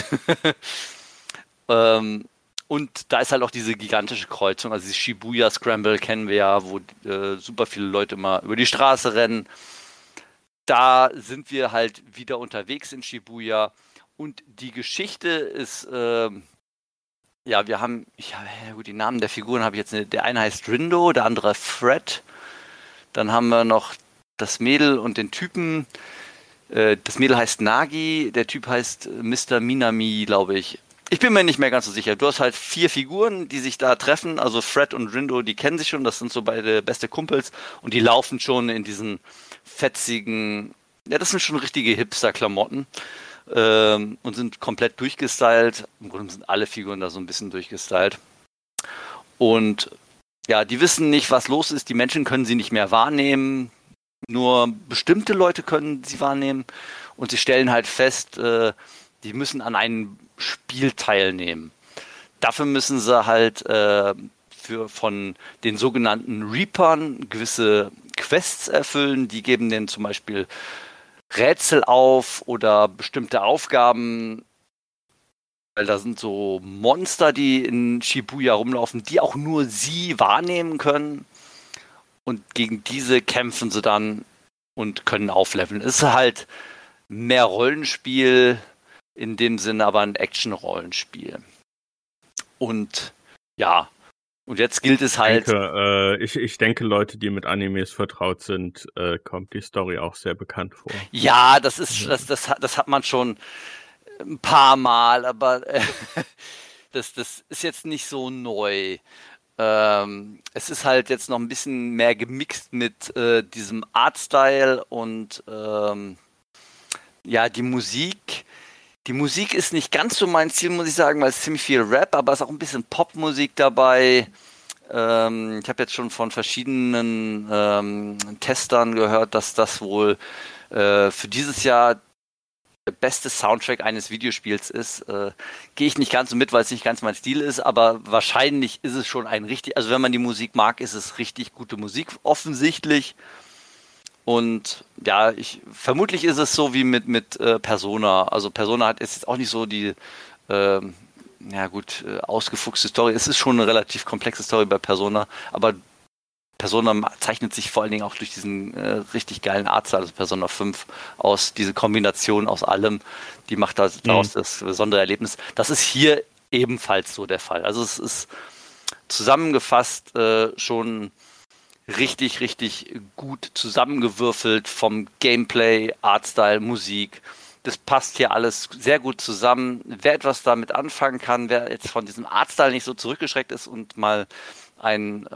Und da ist halt auch diese gigantische Kreuzung, also die Shibuya Scramble kennen wir ja, wo super viele Leute immer über die Straße rennen. Da sind wir halt wieder unterwegs in Shibuya und die Geschichte ist, die Namen der Figuren habe ich jetzt nicht. Der eine heißt Rindo, der andere Fred. Dann haben wir noch das Mädel und den Typen. Das Mädel heißt Nagi, der Typ heißt Mr. Minami, glaube ich. Ich bin mir nicht mehr ganz so sicher. Du hast halt 4 Figuren, die sich da treffen. Also Fred und Rindo, die kennen sich schon. Das sind so beide beste Kumpels. Und die laufen schon in diesen fetzigen, ja, das sind schon richtige Hipster-Klamotten. Und sind komplett durchgestylt. Im Grunde sind alle Figuren da so ein bisschen durchgestylt. Und ja, die wissen nicht, was los ist. Die Menschen können sie nicht mehr wahrnehmen. Nur bestimmte Leute können sie wahrnehmen. Und sie stellen halt fest, die müssen an einem Spiel teilnehmen. dafür müssen sie halt von den sogenannten Reapern gewisse Quests erfüllen. Die geben denen zum Beispiel Rätsel auf oder bestimmte Aufgaben, weil da sind so Monster, die in Shibuya rumlaufen, die auch nur sie wahrnehmen können. Und gegen diese kämpfen sie dann und können aufleveln. Es ist halt mehr Rollenspiel, in dem Sinne aber ein Action-Rollenspiel. Und ja, und jetzt gilt es halt. Ich denke, Leute, die mit Animes vertraut sind, kommt die Story auch sehr bekannt vor. Ja, das hat man schon ein paar Mal, aber das ist jetzt nicht so neu. Es ist halt jetzt noch ein bisschen mehr gemixt mit diesem Artstyle und ja, die Musik. Die Musik ist nicht ganz so mein Ziel, muss ich sagen, weil es ziemlich viel Rap, aber es ist auch ein bisschen Popmusik dabei. Ich habe jetzt schon von verschiedenen Testern gehört, dass das wohl für dieses Jahr der beste Soundtrack eines Videospiels ist. Gehe ich nicht ganz so mit, weil es nicht ganz mein Stil ist, aber wahrscheinlich ist es schon also wenn man die Musik mag, ist es richtig gute Musik, offensichtlich. Und ja, vermutlich ist es so wie mit Persona. Also Persona ist jetzt auch nicht so die ausgefuchste Story. Es ist schon eine relativ komplexe Story bei Persona, aber Persona zeichnet sich vor allen Dingen auch durch diesen richtig geilen Artstyle, also Persona 5 aus, diese Kombination aus allem, die macht daraus das besondere Erlebnis. Das ist hier ebenfalls so der Fall. Also es ist zusammengefasst schon richtig, richtig gut zusammengewürfelt vom Gameplay, Artstyle, Musik. Das passt hier alles sehr gut zusammen. Wer etwas damit anfangen kann, wer jetzt von diesem Artstyle nicht so zurückgeschreckt ist und mal ein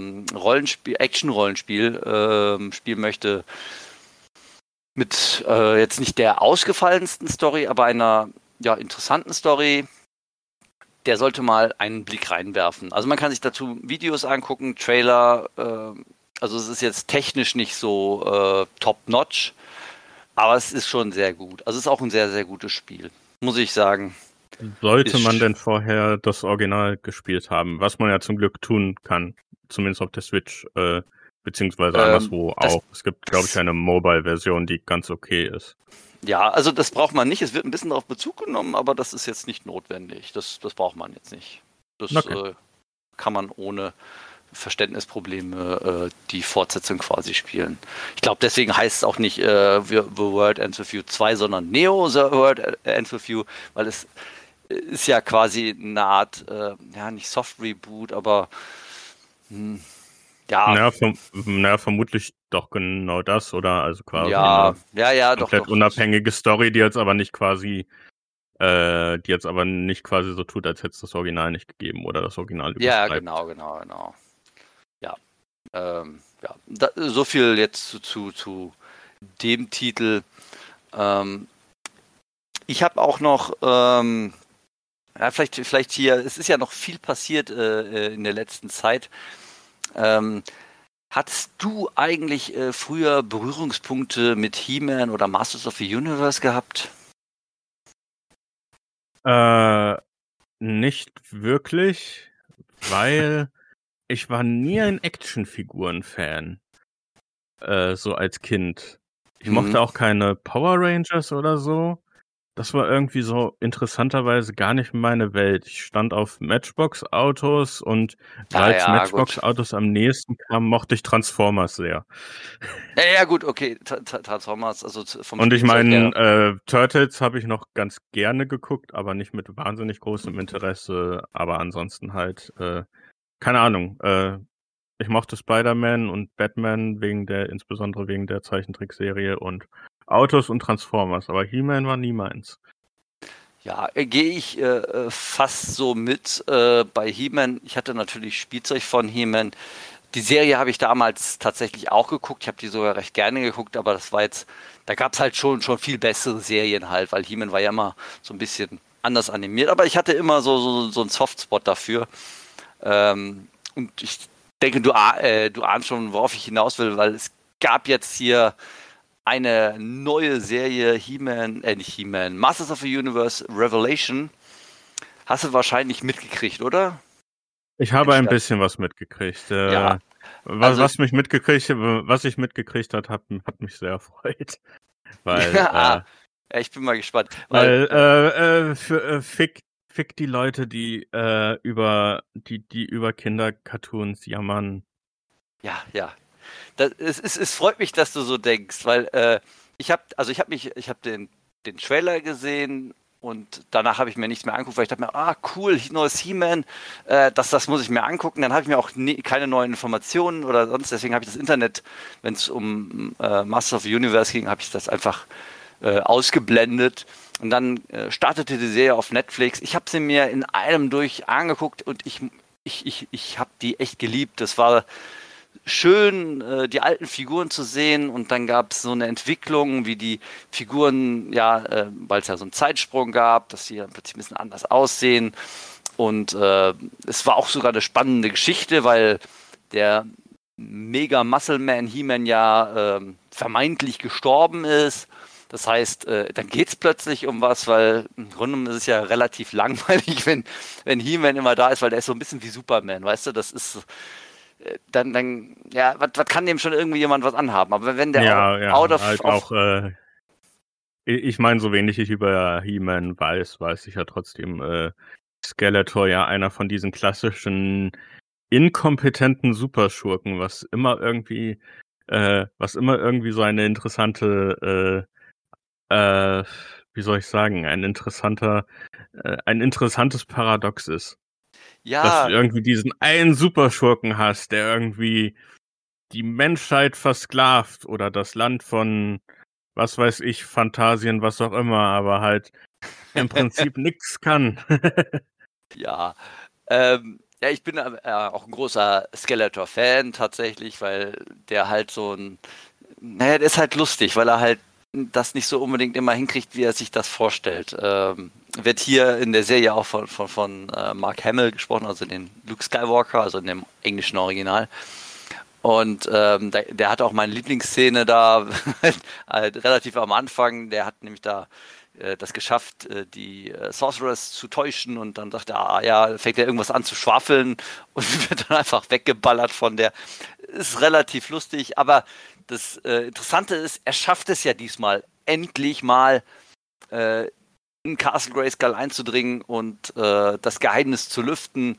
Action-Rollenspiel spielen möchte, mit jetzt nicht der ausgefallensten Story, aber einer interessanten Story, der sollte mal einen Blick reinwerfen. Also man kann sich dazu Videos angucken, Trailer, also es ist jetzt technisch nicht so top-notch, aber es ist schon sehr gut. Also es ist auch ein sehr, sehr gutes Spiel, muss ich sagen. Sollte man denn vorher das Original gespielt haben, was man ja zum Glück tun kann, zumindest auf der Switch, beziehungsweise anderswo auch. Es gibt, glaube ich, eine Mobile-Version, die ganz okay ist. Ja, also das braucht man nicht. Es wird ein bisschen darauf Bezug genommen, aber das ist jetzt nicht notwendig. Das braucht man jetzt nicht. Das kann man ohne Verständnisprobleme die Fortsetzung quasi spielen. Ich glaube, deswegen heißt es auch nicht The World Ends With You 2, sondern Neo The World Ends With You, weil es ist ja quasi eine Art, nicht Soft-Reboot, aber vermutlich doch genau das, oder? Also quasi eine komplett unabhängige Story, die jetzt aber nicht quasi so tut, als hätte es das Original nicht gegeben oder das Original überschreibt. Ja, genau. Ja, so viel jetzt zu dem Titel. Ich habe auch noch vielleicht hier, es ist ja noch viel passiert in der letzten Zeit. Hattest du eigentlich früher Berührungspunkte mit He-Man oder Masters of the Universe gehabt? Nicht wirklich, weil ich war nie ein Actionfiguren-Fan, so als Kind. Ich mochte auch keine Power Rangers oder so. Das war irgendwie so interessanterweise gar nicht meine Welt. Ich stand auf Matchbox-Autos und weil Matchbox-Autos am nächsten kamen, mochte ich Transformers sehr. Ja, gut, okay. Transformers, also vom Und ich meine, Turtles habe ich noch ganz gerne geguckt, aber nicht mit wahnsinnig großem Interesse. Aber ansonsten halt, keine Ahnung. Ich mochte Spider-Man und Batman insbesondere wegen der Zeichentrickserie und Autos und Transformers, aber He-Man war nie meins. Ja, gehe ich fast so mit bei He-Man. Ich hatte natürlich Spielzeug von He-Man. Die Serie habe ich damals tatsächlich auch geguckt. Ich habe die sogar recht gerne geguckt, aber da gab es halt schon viel bessere Serien halt, weil He-Man war ja immer so ein bisschen anders animiert. Aber ich hatte immer so einen Softspot dafür. Und ich denke, du ahnst schon, worauf ich hinaus will, weil es gab jetzt hier eine neue Serie, Masters of the Universe Revelation. Hast du wahrscheinlich mitgekriegt, oder? Ich habe ein bisschen was mitgekriegt. Ja. Was ich mitgekriegt hat mich sehr erfreut. Weil, ich bin mal gespannt. Fick die Leute, die über Kinder-Cartoons jammern. Ja. Es freut mich, dass du so denkst, weil ich habe den Trailer gesehen und danach habe ich mir nichts mehr angeguckt, weil ich dachte mir, cool, neues He-Man, das muss ich mir angucken. Dann habe ich mir auch keine neuen Informationen oder sonst, deswegen habe ich das Internet, wenn es um Masters of the Universe ging, habe ich das einfach ausgeblendet. Und dann startete die Serie auf Netflix. Ich habe sie mir in einem durch angeguckt und ich habe die echt geliebt. Das war schön, die alten Figuren zu sehen, und dann gab es so eine Entwicklung, wie die Figuren, weil es ja so einen Zeitsprung gab, dass sie plötzlich ein bisschen anders aussehen, und es war auch sogar eine spannende Geschichte, weil der Mega Muscle Man He-Man vermeintlich gestorben ist. Das heißt, dann geht es plötzlich um was, weil im Grunde genommen ist es ja relativ langweilig, wenn He-Man immer da ist, weil der ist so ein bisschen wie Superman, weißt du, das ist dann was kann dem schon irgendwie jemand was anhaben? Aber wenn der out of... Halt auch, ich meine, so wenig ich über He-Man weiß ich ja trotzdem, Skeletor ja einer von diesen klassischen inkompetenten Superschurken, was immer irgendwie so eine interessante, wie soll ich sagen, ein interessantes Paradox ist. Dass du irgendwie diesen einen Superschurken hast, der irgendwie die Menschheit versklavt oder das Land von, was weiß ich, Phantasien, was auch immer, aber halt im Prinzip nichts kann. Ich bin auch ein großer Skeletor-Fan tatsächlich, weil der halt der ist halt lustig, weil er halt das nicht so unbedingt immer hinkriegt, wie er sich das vorstellt. Wird hier in der Serie auch von Mark Hamill gesprochen, also den Luke Skywalker, also in dem englischen Original. Und der hat auch meine Lieblingsszene da relativ am Anfang. Der hat nämlich da das geschafft, die Sorceress zu täuschen, und dann sagt er, fängt er irgendwas an zu schwafeln und wird dann einfach weggeballert von der. Ist relativ lustig, aber das Interessante ist, er schafft es ja diesmal endlich mal in Castle Grayskull einzudringen und das Geheimnis zu lüften.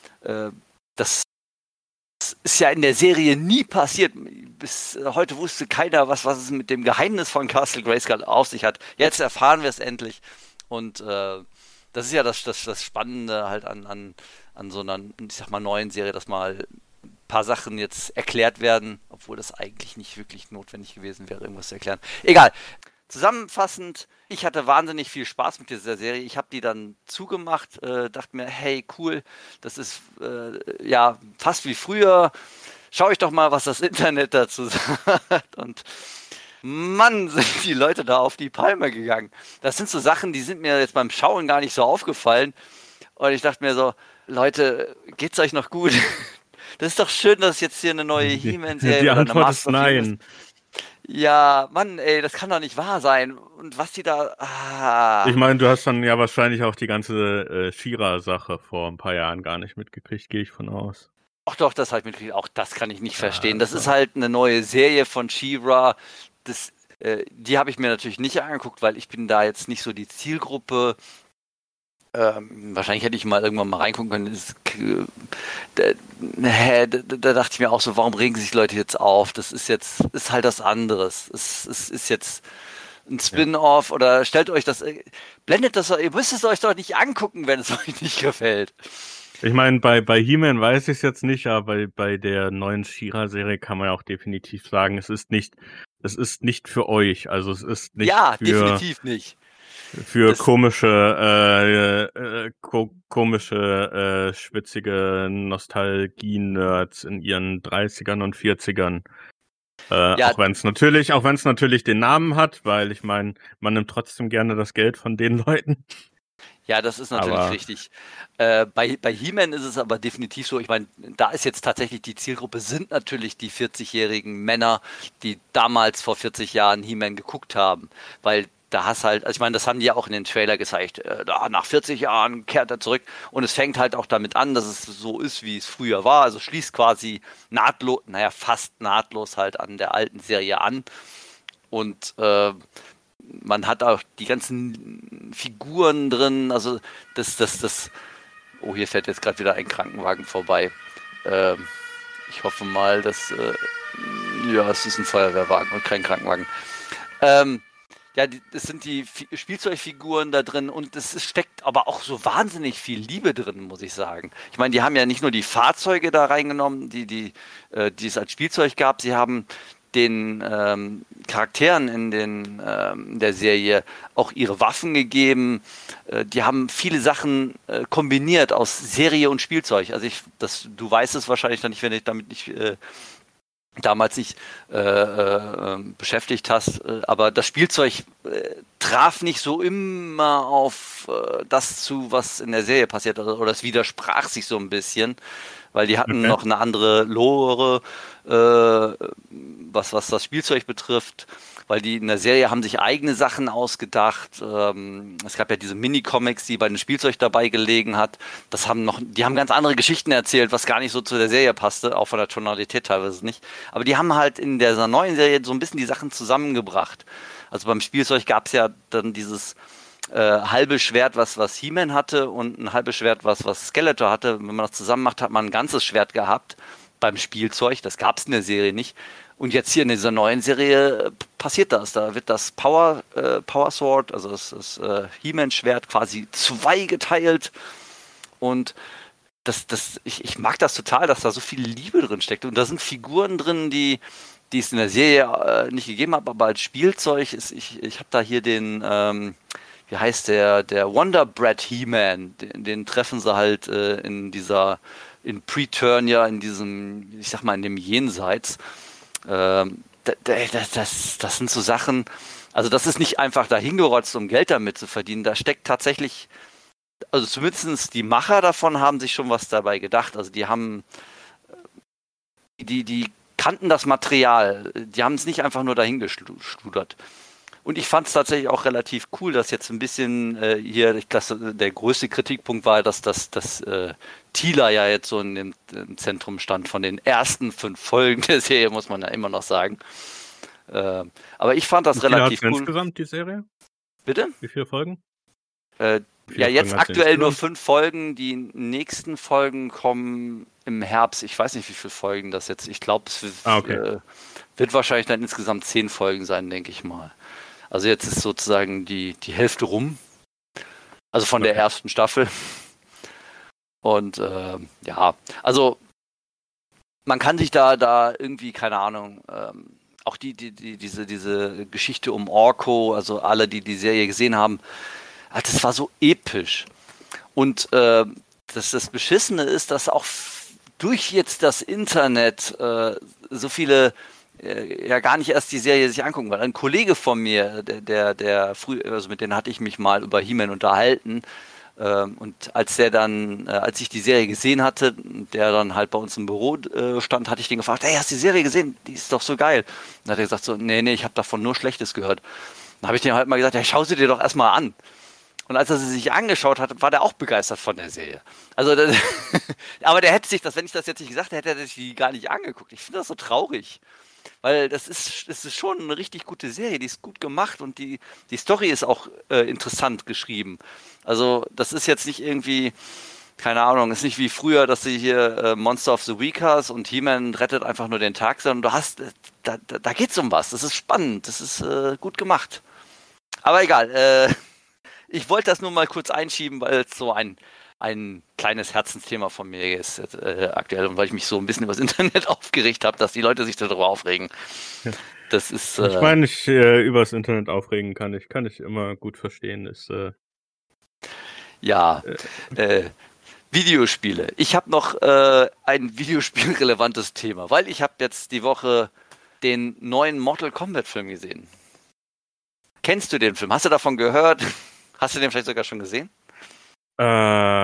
Das ist ja in der Serie nie passiert. Bis heute wusste keiner, was es mit dem Geheimnis von Castle Grayskull auf sich hat. Jetzt erfahren wir es endlich. Und das ist ja das Spannende halt an so einer, ich sag mal, neuen Serie, dass mal ein paar Sachen jetzt erklärt werden, obwohl das eigentlich nicht wirklich notwendig gewesen wäre, irgendwas zu erklären. Egal. Zusammenfassend, ich hatte wahnsinnig viel Spaß mit dieser Serie. Ich habe die dann zugemacht, dachte mir, hey, cool, das ist fast wie früher. Schau ich doch mal, was das Internet dazu sagt. Und Mann, sind die Leute da auf die Palme gegangen. Das sind so Sachen, die sind mir jetzt beim Schauen gar nicht so aufgefallen. Und ich dachte mir so, Leute, geht's euch noch gut? Das ist doch schön, dass jetzt hier eine neue He-Man-Serie die oder eine Antwort Master ist nein. Ja, Mann, ey, das kann doch nicht wahr sein. Und was die da... Ich meine, du hast dann ja wahrscheinlich auch die ganze She-Ra-Sache vor ein paar Jahren gar nicht mitgekriegt, gehe ich von aus. Ach doch, das habe ich mitgekriegt. Auch das kann ich nicht verstehen. Das ist halt eine neue Serie von She-Ra. Die habe ich mir natürlich nicht angeguckt, weil ich bin da jetzt nicht so die Zielgruppe. Wahrscheinlich hätte ich mal irgendwann mal reingucken können. Da dachte ich mir auch so, warum regen sich Leute jetzt auf? Das ist halt was anderes. Es ist jetzt ein Spin-off, oder stellt euch blendet das, ihr müsst es euch doch nicht angucken, wenn es euch nicht gefällt. Ich meine, bei He-Man weiß ich es jetzt nicht, aber bei der neuen She-Ra-Serie kann man ja auch definitiv sagen, es ist nicht für euch. Also es ist nicht definitiv nicht. Für komische, schwitzige Nostalgie-Nerds in ihren 30ern und 40ern. Auch wenn es natürlich den Namen hat, weil ich meine, man nimmt trotzdem gerne das Geld von den Leuten. Ja, das ist natürlich richtig. Bei He-Man ist es aber definitiv so, ich meine, da ist jetzt tatsächlich die Zielgruppe, sind natürlich die 40-jährigen Männer, die damals vor 40 Jahren He-Man geguckt haben, weil da hast halt, also ich meine, das haben die ja auch in den Trailer gezeigt, nach 40 Jahren kehrt er zurück und es fängt halt auch damit an, dass es so ist, wie es früher war, also schließt quasi nahtlos, fast nahtlos halt an der alten Serie an und man hat auch die ganzen Figuren drin, also oh, hier fährt jetzt gerade wieder ein Krankenwagen vorbei. Ich hoffe mal, dass es ist ein Feuerwehrwagen und kein Krankenwagen. Das sind die Spielzeugfiguren da drin und es steckt aber auch so wahnsinnig viel Liebe drin, muss ich sagen. Ich meine, die haben ja nicht nur die Fahrzeuge da reingenommen, die es als Spielzeug gab, sie haben den Charakteren in der Serie auch ihre Waffen gegeben. Die haben viele Sachen kombiniert aus Serie und Spielzeug. Also du weißt es wahrscheinlich noch nicht, wenn ich damit nicht damals nicht beschäftigt hast, aber das Spielzeug traf nicht so immer auf das zu, was in der Serie passiert, oder es widersprach sich so ein bisschen, weil die hatten noch eine andere Lore, was das Spielzeug betrifft, weil die in der Serie haben sich eigene Sachen ausgedacht. Es gab ja diese Mini-Comics, die bei dem Spielzeug dabei gelegen hat. Die haben ganz andere Geschichten erzählt, was gar nicht so zu der Serie passte, auch von der Tonalität teilweise nicht. Aber die haben halt in dieser neuen Serie so ein bisschen die Sachen zusammengebracht. Also beim Spielzeug gab es ja dann dieses halbe Schwert, was He-Man hatte und ein halbes Schwert, was Skeletor hatte. Wenn man das zusammen macht, hat man ein ganzes Schwert gehabt beim Spielzeug. Das gab es in der Serie nicht. Und jetzt hier in dieser neuen Serie passiert das. Da wird das Power Sword, also das He-Man-Schwert quasi zweigeteilt. Und ich mag das total, dass da so viel Liebe drin steckt. Und da sind Figuren drin, die es in der Serie nicht gegeben hat, aber als Spielzeug ist, ich habe da hier den, wie heißt der Wonder Bread He-Man, den treffen sie halt in Preturnia, in diesem, ich sag mal, in dem Jenseits. Das sind so Sachen, also das ist nicht einfach dahingerotzt, um Geld damit zu verdienen. Da steckt tatsächlich, also zumindest die Macher davon haben sich schon was dabei gedacht. Also die kannten das Material, die haben es nicht einfach nur dahin geschludert. Und ich fand es tatsächlich auch relativ cool, dass jetzt ein bisschen der größte Kritikpunkt war, dass Teela ja jetzt so im Zentrum stand von den ersten 5 Folgen der Serie, muss man ja immer noch sagen. Aber ich fand das relativ cool. Insgesamt die Serie? Bitte? Wie viele Folgen? Jetzt aktuell nur 5 Folgen. Die nächsten Folgen kommen im Herbst. Ich weiß nicht, wie viele Folgen das jetzt. Ich glaube, es wird wahrscheinlich dann insgesamt 10 Folgen sein, denke ich mal. Also jetzt ist sozusagen die Hälfte rum. Also von der ersten Staffel. Und also man kann sich da irgendwie, keine Ahnung, auch diese Geschichte um Orko, also alle, die die Serie gesehen haben, das war so episch. Und das Beschissene ist, dass auch durch jetzt das Internet so viele gar nicht erst die Serie sich angucken, weil ein Kollege von mir, der früh, also mit dem hatte ich mich mal über He-Man unterhalten, und als ich die Serie gesehen hatte, der dann halt bei uns im Büro stand, hatte ich den gefragt, hey, hast du die Serie gesehen? Die ist doch so geil. Und dann hat er gesagt so, nee, ich habe davon nur Schlechtes gehört. Dann habe ich dem halt mal gesagt, ja, schau sie dir doch erstmal an. Und als er sie sich angeschaut hat, war der auch begeistert von der Serie. Also, aber der hätte sich wenn ich das jetzt nicht gesagt hätte, hätte er sich die gar nicht angeguckt. Ich finde das so traurig. Weil das ist schon eine richtig gute Serie, die ist gut gemacht und die Story ist auch interessant geschrieben. Also das ist jetzt nicht irgendwie, keine Ahnung, ist nicht wie früher, dass du hier Monster of the Week hast und He-Man rettet einfach nur den Tag, sondern du hast, da geht's um was, das ist spannend, das ist gut gemacht. Aber egal, ich wollte das nur mal kurz einschieben, weil es so ein kleines Herzensthema von mir ist aktuell und weil ich mich so ein bisschen über das Internet aufgeregt habe, dass die Leute sich darüber aufregen. Das ist. Ich meine, über das Internet aufregen kann ich immer gut verstehen. Videospiele. Ich habe noch ein Videospiel-relevantes Thema, weil ich habe jetzt die Woche den neuen Mortal Kombat-Film gesehen. Kennst du den Film? Hast du davon gehört? Hast du den vielleicht sogar schon gesehen?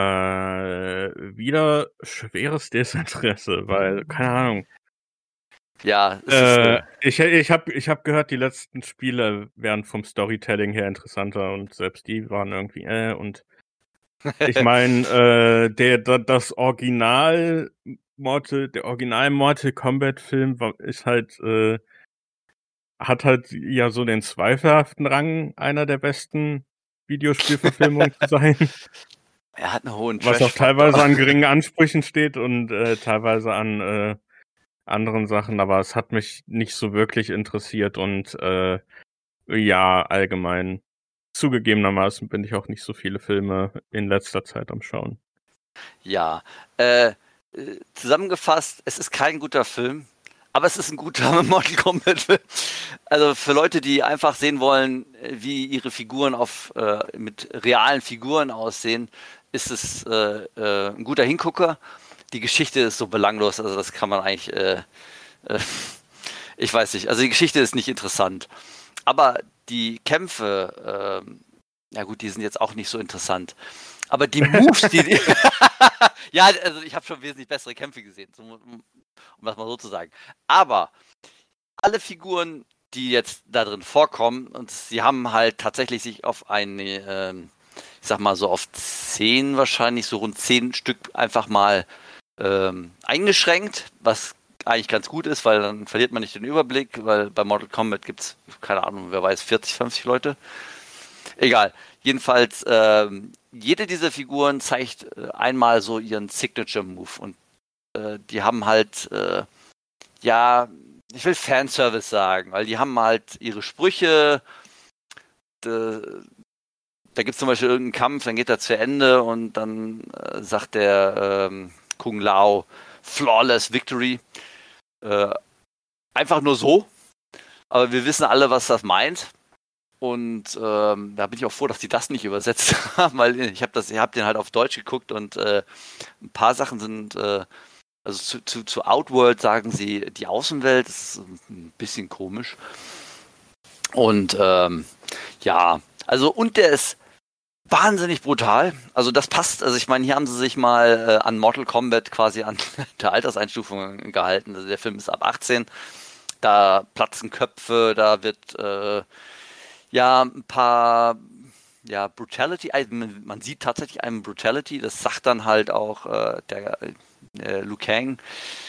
Wieder schweres Desinteresse, weil, keine Ahnung. Ja, es ist, Ich hab gehört, die letzten Spiele wären vom Storytelling her interessanter und selbst die waren irgendwie und ich meine, der Original Mortal Kombat Film ist halt, hat halt ja so den zweifelhaften Rang, einer der besten Videospielverfilmungen zu sein. er hat einen hohen Was auch Trash-Faktor. teilweise an geringen Ansprüchen steht und teilweise an anderen Sachen, aber es hat mich nicht so wirklich interessiert und ja, allgemein. Zugegebenermaßen bin ich auch nicht so viele Filme in letzter Zeit am Schauen. Ja, zusammengefasst, es ist kein guter Film, aber es ist ein guter Mortal Kombat-Film. Also für Leute, die einfach sehen wollen, wie ihre Figuren mit realen Figuren aussehen, ist es ein guter Hingucker. Die Geschichte ist so belanglos, also das kann man eigentlich, ich weiß nicht, also die Geschichte ist nicht interessant. Aber die Kämpfe, ja gut, die sind jetzt auch nicht so interessant. Aber die Moves, ja, also ich habe schon wesentlich bessere Kämpfe gesehen, um das mal so zu sagen. Aber alle Figuren, die jetzt da drin vorkommen, und sie haben halt tatsächlich sich auf eine, ich sag mal so auf 10 wahrscheinlich, so rund 10 Stück einfach mal eingeschränkt, was eigentlich ganz gut ist, weil dann verliert man nicht den Überblick, weil bei Mortal Kombat gibt es, keine Ahnung, wer weiß, 40, 50 Leute. Egal. Jedenfalls, jede dieser Figuren zeigt einmal so ihren Signature-Move und die haben halt, ja, ich will Fanservice sagen, weil die haben halt ihre Sprüche, da gibt es zum Beispiel irgendeinen Kampf, dann geht er zu Ende und dann sagt der Kung Lao Flawless Victory. Einfach nur so, aber wir wissen alle, was das meint. Und da bin ich auch froh, dass die das nicht übersetzt haben, weil ich habe den halt auf Deutsch geguckt und ein paar Sachen sind, also zu Outworld sagen sie die Außenwelt, das ist ein bisschen komisch. Und ja, also und der ist wahnsinnig brutal. Also das passt, also ich meine, hier haben sie sich mal an Mortal Kombat quasi an der Alterseinstufung gehalten. Also der Film ist ab 18, da platzen Köpfe, da wird ja, ein paar, ja, Brutality, also man sieht tatsächlich einen Brutality, das sagt dann halt auch der Liu Kang,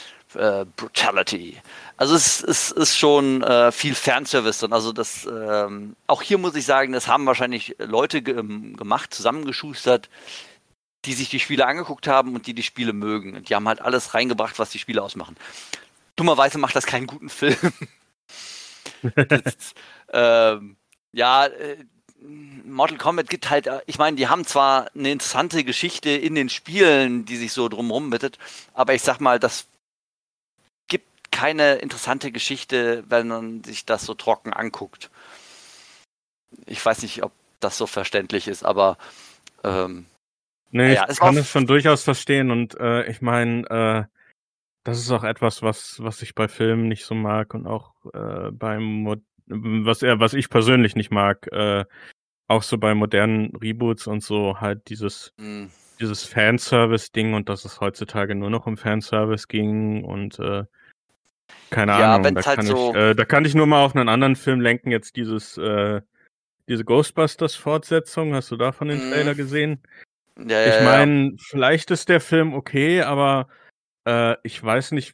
Brutality. Also es ist schon viel Fanservice drin, also das, auch hier muss ich sagen, das haben wahrscheinlich Leute gemacht, zusammengeschustert, die sich die Spiele angeguckt haben und die Spiele mögen. Und die haben halt alles reingebracht, was die Spiele ausmachen. Dummerweise macht das keinen guten Film. Das, ja, Mortal Kombat gibt halt, ich meine, die haben zwar eine interessante Geschichte in den Spielen, die sich so drumherum bittet, aber ich sag mal, das gibt keine interessante Geschichte, wenn man sich das so trocken anguckt. Ich weiß nicht, ob das so verständlich ist, aber nee, ja, ich kann es schon durchaus verstehen und ich meine, das ist auch etwas, was ich bei Filmen nicht so mag und auch was ich persönlich nicht mag, auch so bei modernen Reboots und so halt dieses Fanservice-Ding und dass es heutzutage nur noch um Fanservice ging und keine Ahnung, da kann ich nur mal auf einen anderen Film lenken, jetzt diese Ghostbusters-Fortsetzung, hast du davon den Trailer gesehen? Ja, ich meine, vielleicht ist der Film okay, aber ich weiß nicht,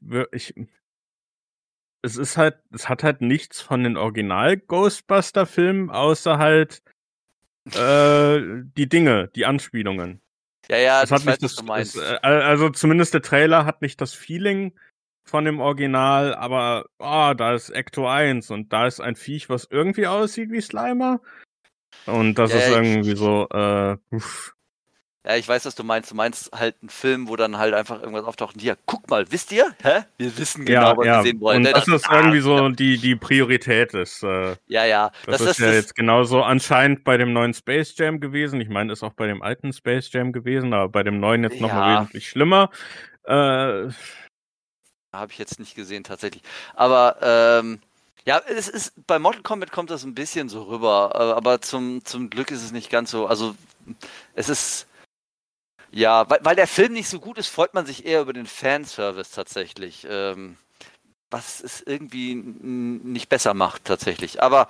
es hat halt nichts von den Original-Ghostbuster-Filmen, außer halt die Anspielungen. Ja, es hat ich nicht weiß, was du meinst. Also zumindest der Trailer hat nicht das Feeling von dem Original, aber da ist Ecto 1 und da ist ein Viech, was irgendwie aussieht wie Slimer. Und das ist irgendwie so, Ja, ich weiß, was du meinst. Du meinst halt einen Film, wo dann halt einfach irgendwas auftaucht und hier, guck mal, wisst ihr? Hä? Wir wissen genau, was wir sehen wollen. Und das ist irgendwie so die Priorität ist. Ja. Das ist ja jetzt genauso anscheinend bei dem neuen Space Jam gewesen. Ich meine, ist auch bei dem alten Space Jam gewesen, aber bei dem neuen jetzt nochmal wesentlich schlimmer. Habe ich jetzt nicht gesehen, tatsächlich. Aber, ja, es ist, bei Mortal Kombat kommt das ein bisschen so rüber, aber zum Glück ist es nicht ganz so, also, es ist, ja, weil der Film nicht so gut ist, freut man sich eher über den Fanservice tatsächlich. was es irgendwie nicht besser macht tatsächlich. Aber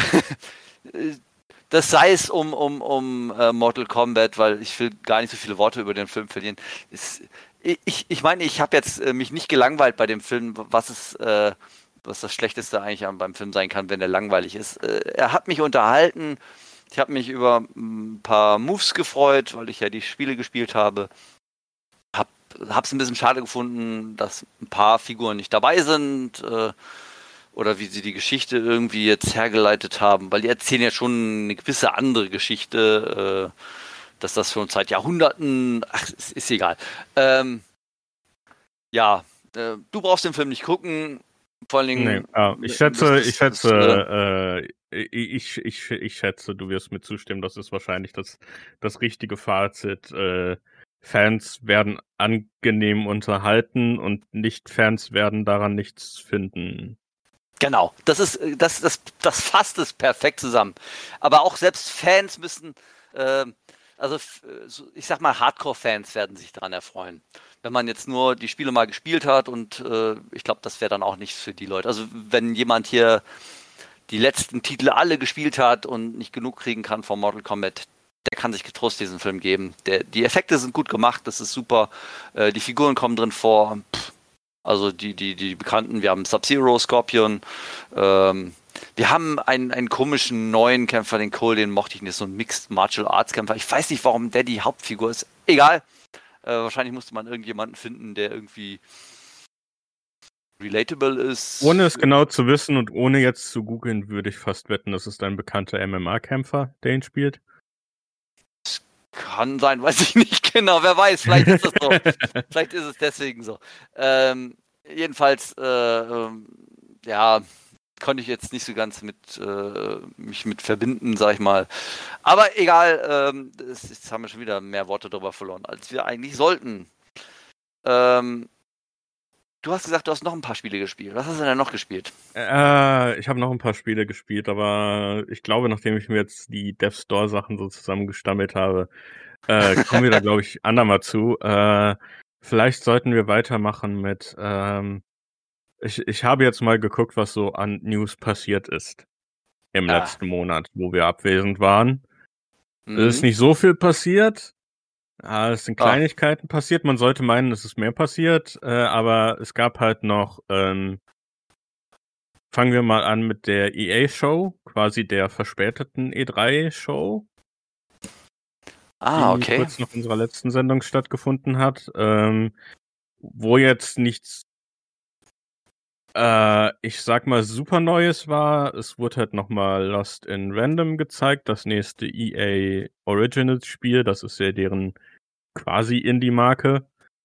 das sei es um Mortal Kombat, weil ich will gar nicht so viele Worte über den Film verlieren. Ich meine, ich habe jetzt mich nicht gelangweilt bei dem Film, was das Schlechteste eigentlich beim Film sein kann, wenn er langweilig ist. Er hat mich unterhalten. Ich habe mich über ein paar Moves gefreut, weil ich ja die Spiele gespielt habe. Hab's ein bisschen schade gefunden, dass ein paar Figuren nicht dabei sind oder wie sie die Geschichte irgendwie jetzt hergeleitet haben, weil die erzählen ja schon eine gewisse andere Geschichte, dass das schon seit Jahrhunderten, ist egal. Du brauchst den Film nicht gucken, vor allen Dingen. Nee, ich schätze, du wirst mir zustimmen, das ist wahrscheinlich das richtige Fazit. Fans werden angenehm unterhalten und Nicht-Fans werden daran nichts finden. Genau, das fasst es perfekt zusammen. Aber auch selbst Fans müssen, ich sag mal, Hardcore-Fans werden sich daran erfreuen. Wenn man jetzt nur die Spiele mal gespielt hat und ich glaube, das wäre dann auch nichts für die Leute. Also wenn jemand hier die letzten Titel alle gespielt hat und nicht genug kriegen kann von Mortal Kombat, der kann sich getrost diesen Film geben. Die Effekte sind gut gemacht, das ist super. Die Figuren kommen drin vor. Also die Bekannten, wir haben Sub-Zero, Scorpion. Wir haben einen komischen neuen Kämpfer, den Cole, den mochte ich nicht, so ein Mixed Martial Arts Kämpfer. Ich weiß nicht, warum der die Hauptfigur ist. Egal. Wahrscheinlich musste man irgendjemanden finden, der irgendwie relatable ist. Ohne es genau zu wissen und ohne jetzt zu googeln, würde ich fast wetten, das ist ein bekannter MMA-Kämpfer, der ihn spielt. Kann sein, weiß ich nicht genau. Wer weiß, vielleicht ist das so. Vielleicht ist es deswegen so. Jedenfalls, konnte ich jetzt nicht so ganz mich mit verbinden, sag ich mal. Aber egal, jetzt haben wir schon wieder mehr Worte darüber verloren, als wir eigentlich sollten. Du hast gesagt, du hast noch ein paar Spiele gespielt. Was hast du denn noch gespielt? Ich habe noch ein paar Spiele gespielt, aber ich glaube, nachdem ich mir jetzt die Dev Store Sachen so zusammengestammelt habe, kommen wir da, glaube ich, andermal zu. Vielleicht sollten wir weitermachen mit ich habe jetzt mal geguckt, was so an News passiert ist im letzten Monat, wo wir abwesend waren. Es ist nicht so viel passiert. Es sind Kleinigkeiten passiert. Man sollte meinen, es ist mehr passiert, aber es gab halt noch, fangen wir mal an mit der EA-Show, quasi der verspäteten E3-Show. Die kurz nach unserer letzten Sendung stattgefunden hat, wo jetzt nichts ich sag mal, super Neues war. Es wurde halt nochmal Lost in Random gezeigt, das nächste EA Originals Spiel. Das ist ja deren quasi Indie-Marke.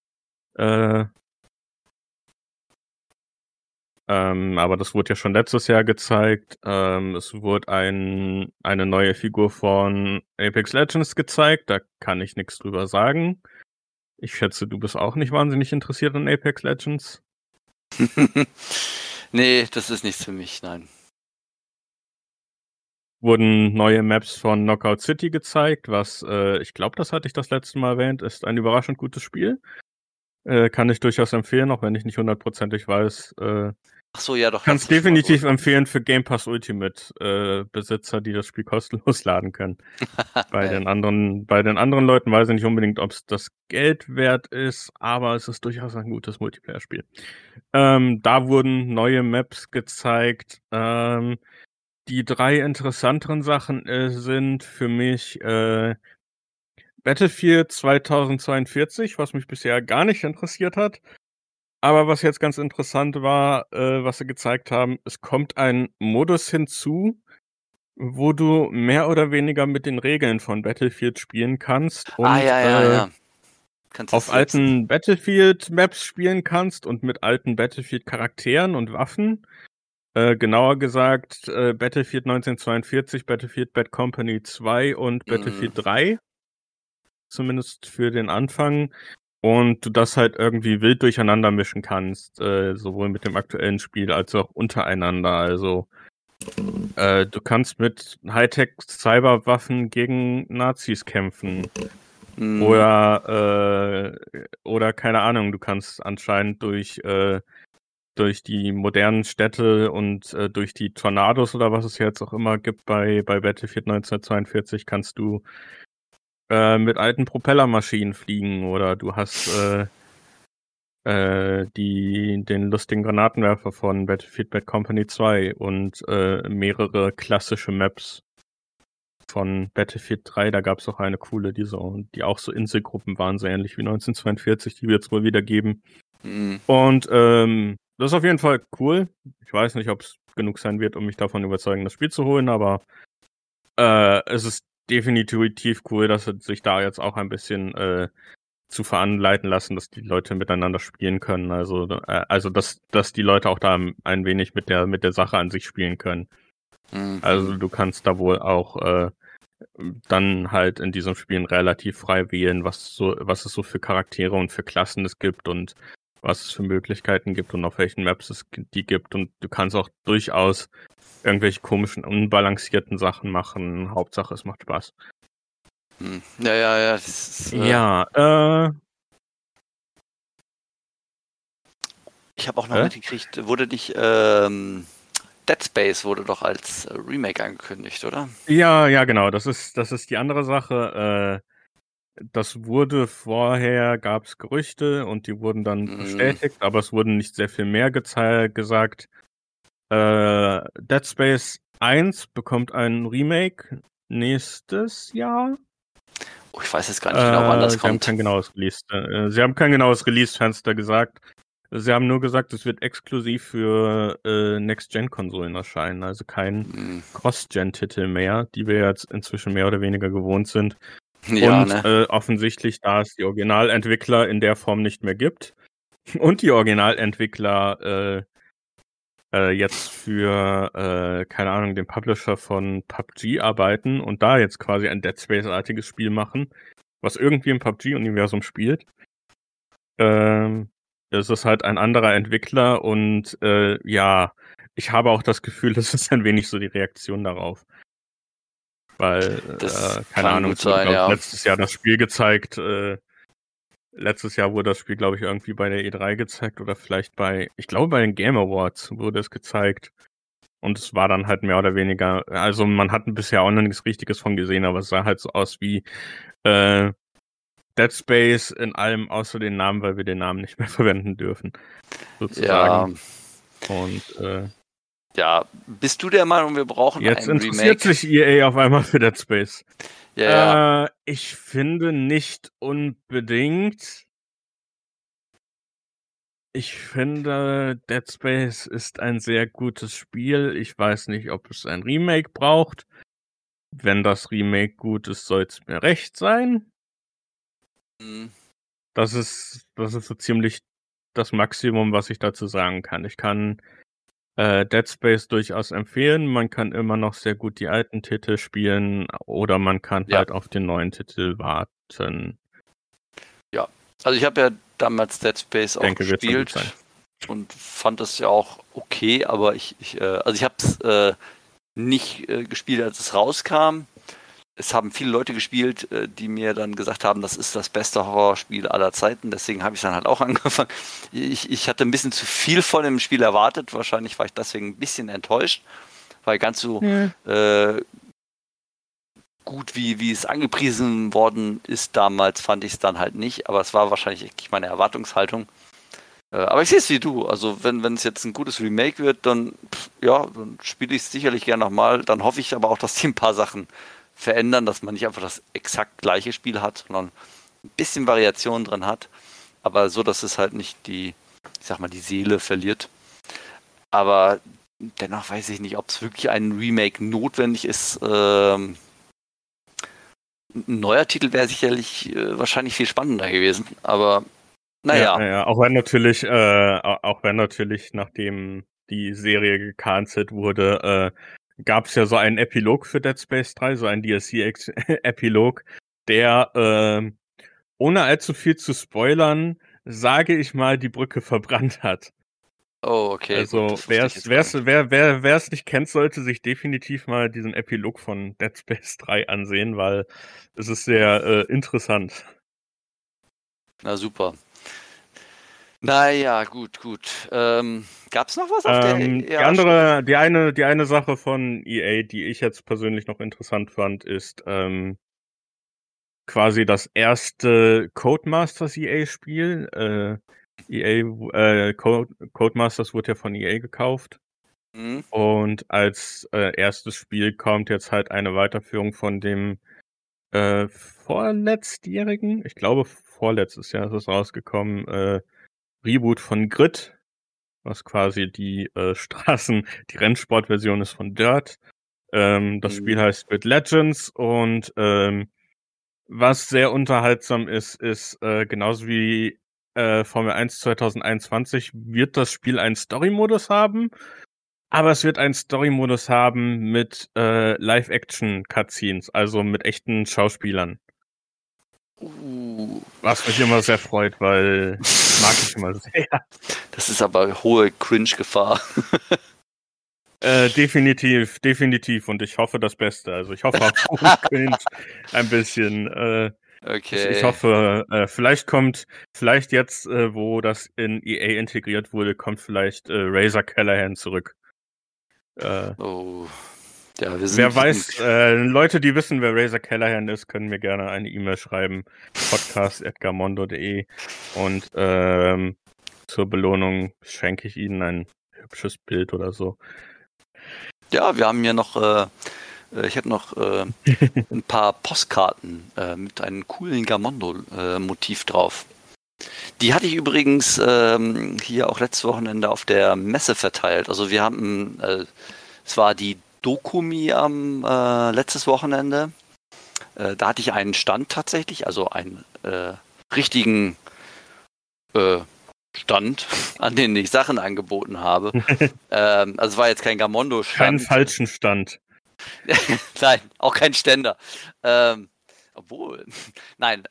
Aber das wurde ja schon letztes Jahr gezeigt. Es wurde eine neue Figur von Apex Legends gezeigt. Da kann ich nichts drüber sagen. Ich schätze, du bist auch nicht wahnsinnig interessiert an Apex Legends. Nee, das ist nichts für mich, nein. Wurden neue Maps von Knockout City gezeigt, was, ich glaube, das hatte ich das letzte Mal erwähnt, ist ein überraschend gutes Spiel. Kann ich durchaus empfehlen, auch wenn ich nicht hundertprozentig weiß. Ach so, ja, doch. Kann es definitiv empfehlen für Game Pass Ultimate Besitzer, die das Spiel kostenlos laden können. Bei den anderen Leuten weiß ich nicht unbedingt, ob es das Geld wert ist, aber es ist durchaus ein gutes Multiplayer-Spiel. Da wurden neue Maps gezeigt. Die 3 interessanteren Sachen sind für mich Battlefield 2042, was mich bisher gar nicht interessiert hat. Aber was jetzt ganz interessant war, was sie gezeigt haben, es kommt ein Modus hinzu, wo du mehr oder weniger mit den Regeln von Battlefield spielen kannst und auf alten Battlefield-Maps spielen kannst und mit alten Battlefield-Charakteren und Waffen. Genauer gesagt, Battlefield 1942, Battlefield Bad Company 2 und Battlefield 3. Zumindest für den Anfang. Und du das halt irgendwie wild durcheinander mischen kannst, sowohl mit dem aktuellen Spiel als auch untereinander. Also du kannst mit Hightech-Cyberwaffen gegen Nazis kämpfen. Oder keine Ahnung, du kannst anscheinend durch durch die modernen Städte und durch die Tornados oder was es jetzt auch immer gibt bei Battlefield 1942 kannst du mit alten Propellermaschinen fliegen oder du hast den lustigen Granatenwerfer von Battlefield Bad Company 2 und mehrere klassische Maps von Battlefield 3. Da gab es auch eine coole, die auch so Inselgruppen waren, so ähnlich wie 1942, die wird es wohl wieder geben. Mhm. Und das ist auf jeden Fall cool. Ich weiß nicht, ob es genug sein wird, um mich davon überzeugen, das Spiel zu holen, aber es ist definitiv cool, dass sie sich da jetzt auch ein bisschen zu veranleiten lassen, dass die Leute miteinander spielen können. Also dass die Leute auch da ein wenig mit der Sache an sich spielen können. Mhm. Also du kannst da wohl auch dann halt in diesen Spielen relativ frei wählen, was es so für Charaktere und für Klassen es gibt und was es für Möglichkeiten gibt und auf welchen Maps es die gibt. Und du kannst auch durchaus irgendwelche komischen, unbalancierten Sachen machen. Hauptsache, es macht Spaß. Ja. Das ist, ich habe auch noch mitgekriegt, wurde nicht Dead Space wurde doch als Remake angekündigt, oder? Ja, genau. Das ist die andere Sache. Das wurde vorher, gab es Gerüchte und die wurden dann bestätigt, aber es wurden nicht sehr viel mehr gesagt. Dead Space 1 bekommt ein Remake nächstes Jahr. Oh, ich weiß jetzt gar nicht genau, wann das kommt. Sie haben kein genaues Release-Fenster gesagt. Sie haben nur gesagt, es wird exklusiv für Next-Gen-Konsolen erscheinen, also kein Cross-Gen-Titel mehr, die wir jetzt inzwischen mehr oder weniger gewohnt sind. Ja, und offensichtlich, da es die Originalentwickler in der Form nicht mehr gibt und die Originalentwickler jetzt für, keine Ahnung, den Publisher von PUBG arbeiten und da jetzt quasi ein Dead Space-artiges Spiel machen, was irgendwie im PUBG-Universum spielt. Es ist halt ein anderer Entwickler und ich habe auch das Gefühl, das ist ein wenig so die Reaktion darauf. Weil, keine Ahnung, es wurde, glaube ich, letztes Jahr das Spiel gezeigt. Letztes Jahr wurde das Spiel, glaube ich, irgendwie bei der E3 gezeigt oder vielleicht bei den Game Awards wurde es gezeigt. Und es war dann halt mehr oder weniger, also man hat bisher auch noch nichts Richtiges von gesehen, aber es sah halt so aus wie Dead Space in allem außer den Namen, weil wir den Namen nicht mehr verwenden dürfen. Sozusagen. Ja. Und ja, bist du der Meinung, wir brauchen jetzt ein Remake? Jetzt interessiert sich EA auf einmal für Dead Space. Ja. Ich finde nicht unbedingt. Ich finde, Dead Space ist ein sehr gutes Spiel. Ich weiß nicht, ob es ein Remake braucht. Wenn das Remake gut ist, soll es mir recht sein. Das ist so ziemlich das Maximum, was ich dazu sagen kann. Ich kann Dead Space durchaus empfehlen. Man kann immer noch sehr gut die alten Titel spielen oder man kann halt auf den neuen Titel warten. Ja, also ich habe ja damals Dead Space auch gespielt und fand das ja auch okay, aber ich habe es nicht gespielt, als es rauskam. Es haben viele Leute gespielt, die mir dann gesagt haben, das ist das beste Horrorspiel aller Zeiten. Deswegen habe ich dann halt auch angefangen. Ich hatte ein bisschen zu viel von dem Spiel erwartet. Wahrscheinlich war ich deswegen ein bisschen enttäuscht, weil ganz so gut wie es angepriesen worden ist damals, fand ich es dann halt nicht. Aber es war wahrscheinlich meine Erwartungshaltung. Aber ich sehe es wie du. Also wenn es jetzt ein gutes Remake wird, dann spiele ich es sicherlich gerne nochmal. Dann hoffe ich aber auch, dass die ein paar Sachen verändern, dass man nicht einfach das exakt gleiche Spiel hat, sondern ein bisschen Variation drin hat, aber so, dass es halt nicht die Seele verliert. Aber dennoch weiß ich nicht, ob es wirklich ein Remake notwendig ist. Ein neuer Titel wäre sicherlich wahrscheinlich viel spannender gewesen, aber naja. Ja, auch wenn natürlich, nachdem die Serie gecancelt wurde, gab es ja so einen Epilog für Dead Space 3, so einen DLC-Epilog, der, ohne allzu viel zu spoilern, sage ich mal, die Brücke verbrannt hat. Oh, okay. Also wer es nicht kennt, sollte sich definitiv mal diesen Epilog von Dead Space 3 ansehen, weil es ist sehr interessant. Na super. Naja, gut. Gab's noch was auf der Die eine Sache von EA, die ich jetzt persönlich noch interessant fand, ist quasi das erste Codemasters EA-Spiel. Codemasters wurde ja von EA gekauft. Mhm. Und als erstes Spiel kommt jetzt halt eine Weiterführung von dem vorletztjährigen, ich glaube vorletztes Jahr ist es rausgekommen, Reboot von Grid, was quasi die Rennsportversion ist von Dirt. Das Spiel heißt Grid Legends und was sehr unterhaltsam ist genauso wie Formel 1 2021 wird das Spiel einen Story-Modus haben, aber es wird einen Story-Modus haben mit Live-Action-Cutscenes, also mit echten Schauspielern. Was mich immer sehr freut, weil mag ich immer sehr. Das ist aber hohe Cringe-Gefahr. Definitiv. Und ich hoffe das Beste. Also ich hoffe auf hohen Cringe ein bisschen. Okay. Ich hoffe, vielleicht jetzt, wo das in EA integriert wurde, kommt vielleicht Razor Callahan zurück. Oh. Ja, Wer weiß, Leute, die wissen, wer Razor Callahan ist, können mir gerne eine E-Mail schreiben. podcast@gamondo.de und zur Belohnung schenke ich Ihnen ein hübsches Bild oder so. Ja, wir haben hier noch, ich habe noch ein paar Postkarten mit einem coolen Gamondo-Motiv drauf. Die hatte ich übrigens hier auch letztes Wochenende auf der Messe verteilt. Also wir haben, es war die Dokumi am letztes Wochenende. Da hatte ich einen Stand tatsächlich, also einen richtigen Stand, an dem ich Sachen angeboten habe. Also es war jetzt kein Gamondo-Stand. Keinen falschen Stand. Nein, auch kein Ständer. Obwohl, nein,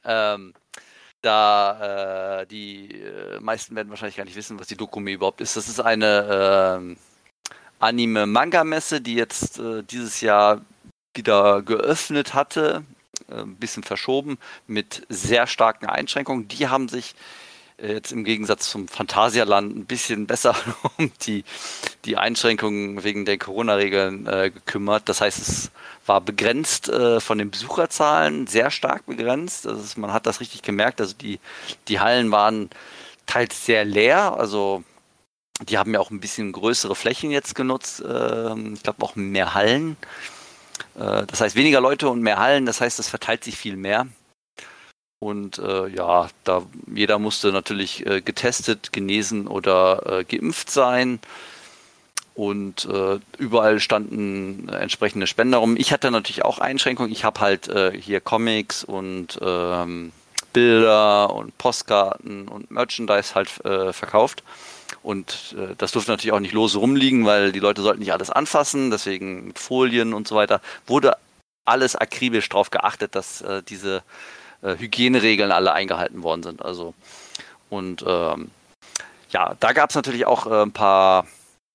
die meisten werden wahrscheinlich gar nicht wissen, was die Dokumi überhaupt ist. Das ist eine Anime-Manga-Messe, die jetzt dieses Jahr wieder geöffnet hatte, ein bisschen verschoben, mit sehr starken Einschränkungen. Die haben sich jetzt im Gegensatz zum Phantasialand ein bisschen besser um die Einschränkungen wegen der Corona-Regeln gekümmert. Das heißt, es war begrenzt von den Besucherzahlen, sehr stark begrenzt. Also man hat das richtig gemerkt. Also die Hallen waren teils sehr leer. Also die haben ja auch ein bisschen größere Flächen jetzt genutzt. Ich glaube auch mehr Hallen. Das heißt weniger Leute und mehr Hallen. Das heißt, es verteilt sich viel mehr. Und ja, jeder musste natürlich getestet, genesen oder geimpft sein. Und überall standen entsprechende Spender rum. Ich hatte natürlich auch Einschränkungen. Ich habe halt hier Comics und Bilder und Postkarten und Merchandise halt verkauft. Und das durfte natürlich auch nicht lose rumliegen, weil die Leute sollten nicht alles anfassen. Deswegen mit Folien und so weiter wurde alles akribisch darauf geachtet, dass diese Hygieneregeln alle eingehalten worden sind. Also und ja, da gab es natürlich auch ein paar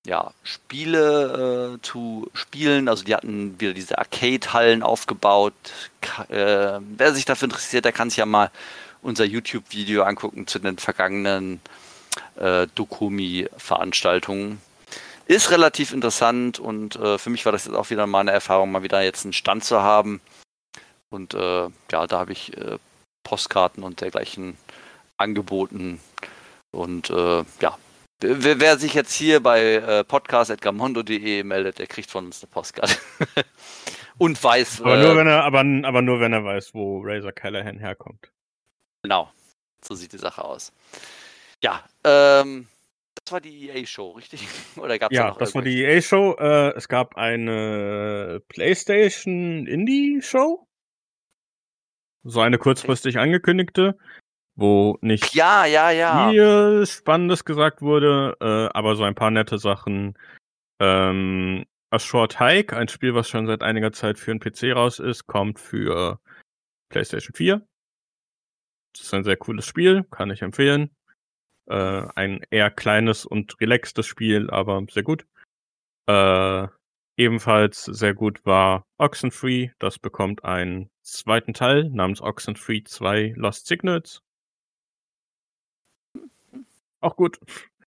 Spiele zu spielen. Also die hatten wieder diese Arcade-Hallen aufgebaut. Wer sich dafür interessiert, der kann sich ja mal unser YouTube-Video angucken zu den vergangenen Dokumi-Veranstaltungen. Ist relativ interessant und für mich war das jetzt auch wieder mal eine Erfahrung, mal wieder jetzt einen Stand zu haben. Und ja, da habe ich Postkarten und dergleichen angeboten. Und ja, wer sich jetzt hier bei podcast@gamondo.de meldet, der kriegt von uns eine Postkarte. Und weiß. Aber nur wenn er weiß, wo Razor Callahan herkommt. Genau, so sieht die Sache aus. Ja, das war die EA-Show, richtig? Oder gab's da noch das war die EA-Show. Es gab eine PlayStation Indie-Show. So eine kurzfristig angekündigte, wo nicht viel Spannendes gesagt wurde, aber so ein paar nette Sachen. A Short Hike, ein Spiel, was schon seit einiger Zeit für den PC raus ist, kommt für PlayStation 4. Das ist ein sehr cooles Spiel, kann ich empfehlen. Ein eher kleines und relaxtes Spiel, aber sehr gut. Ebenfalls sehr gut war Oxenfree. Das bekommt einen zweiten Teil namens Oxenfree 2 Lost Signals. Auch gut.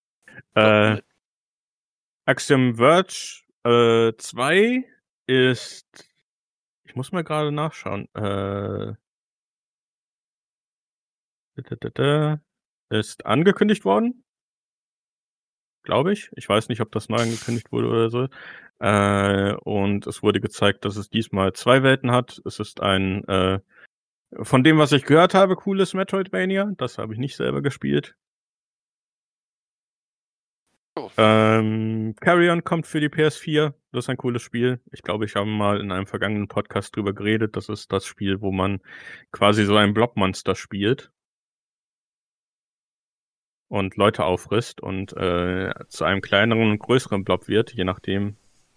Axiom Verge 2 ist. Ich muss mal gerade nachschauen. Ist angekündigt worden. Glaube ich. Ich weiß nicht, ob das neu angekündigt wurde oder so. Und es wurde gezeigt, dass es diesmal 2 Welten hat. Es ist ein, von dem, was ich gehört habe, cooles Metroidvania. Das habe ich nicht selber gespielt. Oh. Carrion kommt für die PS4. Das ist ein cooles Spiel. Ich glaube, ich habe mal in einem vergangenen Podcast drüber geredet. Das ist das Spiel, wo man quasi so ein Blobmonster spielt und Leute auffrisst und zu einem kleineren und größeren Blob wird, je nachdem.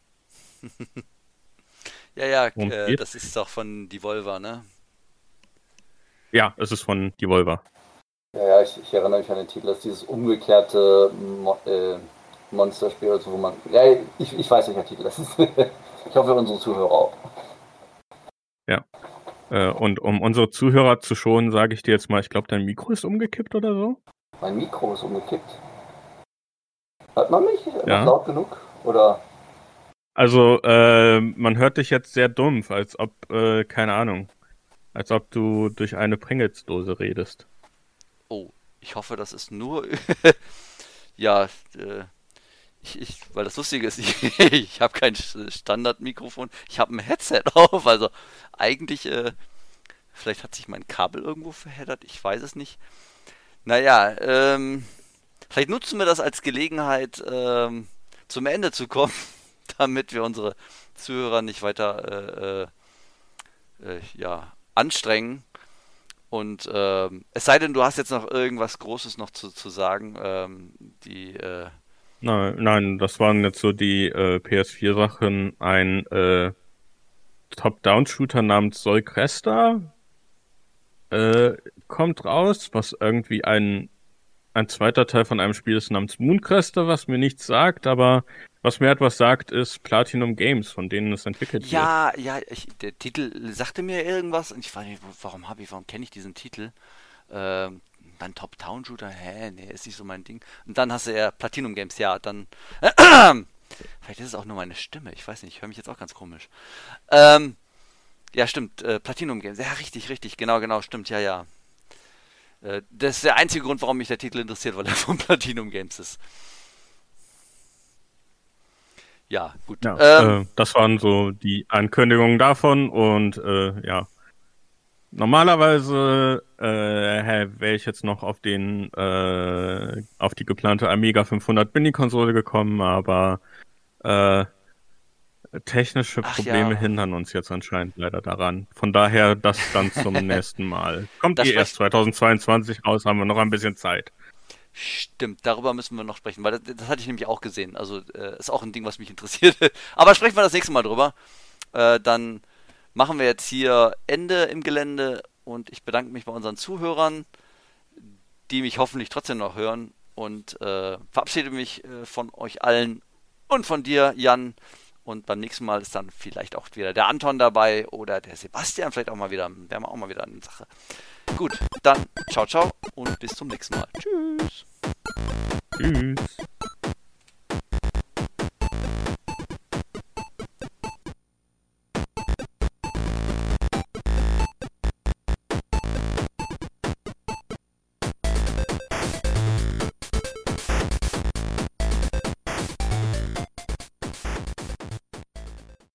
Ja, worum es geht. das ist doch von Devolver, ne? Ja, es ist von Devolver. Ja, ich erinnere mich an den Titel, dass dieses umgekehrte Monsterspiel, also wo man. Ja, ich weiß, welcher Titel das ist. Ich hoffe, unsere Zuhörer auch. Ja. Und um unsere Zuhörer zu schonen, sage ich dir jetzt mal, ich glaube, dein Mikro ist umgekippt oder so. Mein Mikro ist umgekippt. Hört man mich noch Ja. laut genug? Oder? Also, man hört dich jetzt sehr dumpf, als ob, keine Ahnung, als ob du durch eine Pringles-Dose redest. Oh, ich hoffe, das ist nur. Ja, weil das Lustige ist, ich habe kein Standardmikrofon, ich habe ein Headset auf, also eigentlich, vielleicht hat sich mein Kabel irgendwo verheddert, ich weiß es nicht. Naja, vielleicht nutzen wir das als Gelegenheit, zum Ende zu kommen, damit wir unsere Zuhörer nicht weiter anstrengen. Und es sei denn, du hast jetzt noch irgendwas Großes noch zu sagen, Nein, das waren jetzt so die PS4-Sachen. Ein Top-Down-Shooter namens Sol Cresta kommt raus, was irgendwie ein zweiter Teil von einem Spiel ist namens Moon Cresta, was mir nichts sagt, aber was mir etwas sagt, ist Platinum Games, von denen es entwickelt wird. Ja, der Titel sagte mir irgendwas und ich weiß nicht, warum kenne ich diesen Titel? Dann Top-Down-Shooter, nee, ist nicht so mein Ding. Und dann hast du ja Platinum Games, ja, dann vielleicht ist es auch nur meine Stimme, ich weiß nicht, ich höre mich jetzt auch ganz komisch. Ja, stimmt, Platinum Games, ja, richtig, genau, stimmt, ja. Das ist der einzige Grund, warum mich der Titel interessiert, weil er von Platinum Games ist. Ja, gut. Ja, das waren so die Ankündigungen davon und ja. Normalerweise wäre ich jetzt noch auf die geplante Amiga 500 Mini-Konsole gekommen, aber technische Probleme hindern uns jetzt anscheinend leider daran. Von daher das dann zum nächsten Mal. Kommt erst 2022 raus, haben wir noch ein bisschen Zeit. Stimmt, darüber müssen wir noch sprechen, weil das hatte ich nämlich auch gesehen. Also ist auch ein Ding, was mich interessiert. Aber sprechen wir das nächste Mal drüber. Dann machen wir jetzt hier Ende im Gelände und ich bedanke mich bei unseren Zuhörern, die mich hoffentlich trotzdem noch hören und verabschiede mich von euch allen und von dir, Jan. Und beim nächsten Mal ist dann vielleicht auch wieder der Anton dabei oder der Sebastian vielleicht auch mal wieder. Wären wir auch mal wieder eine Sache. Gut, dann ciao und bis zum nächsten Mal. Tschüss. Tschüss.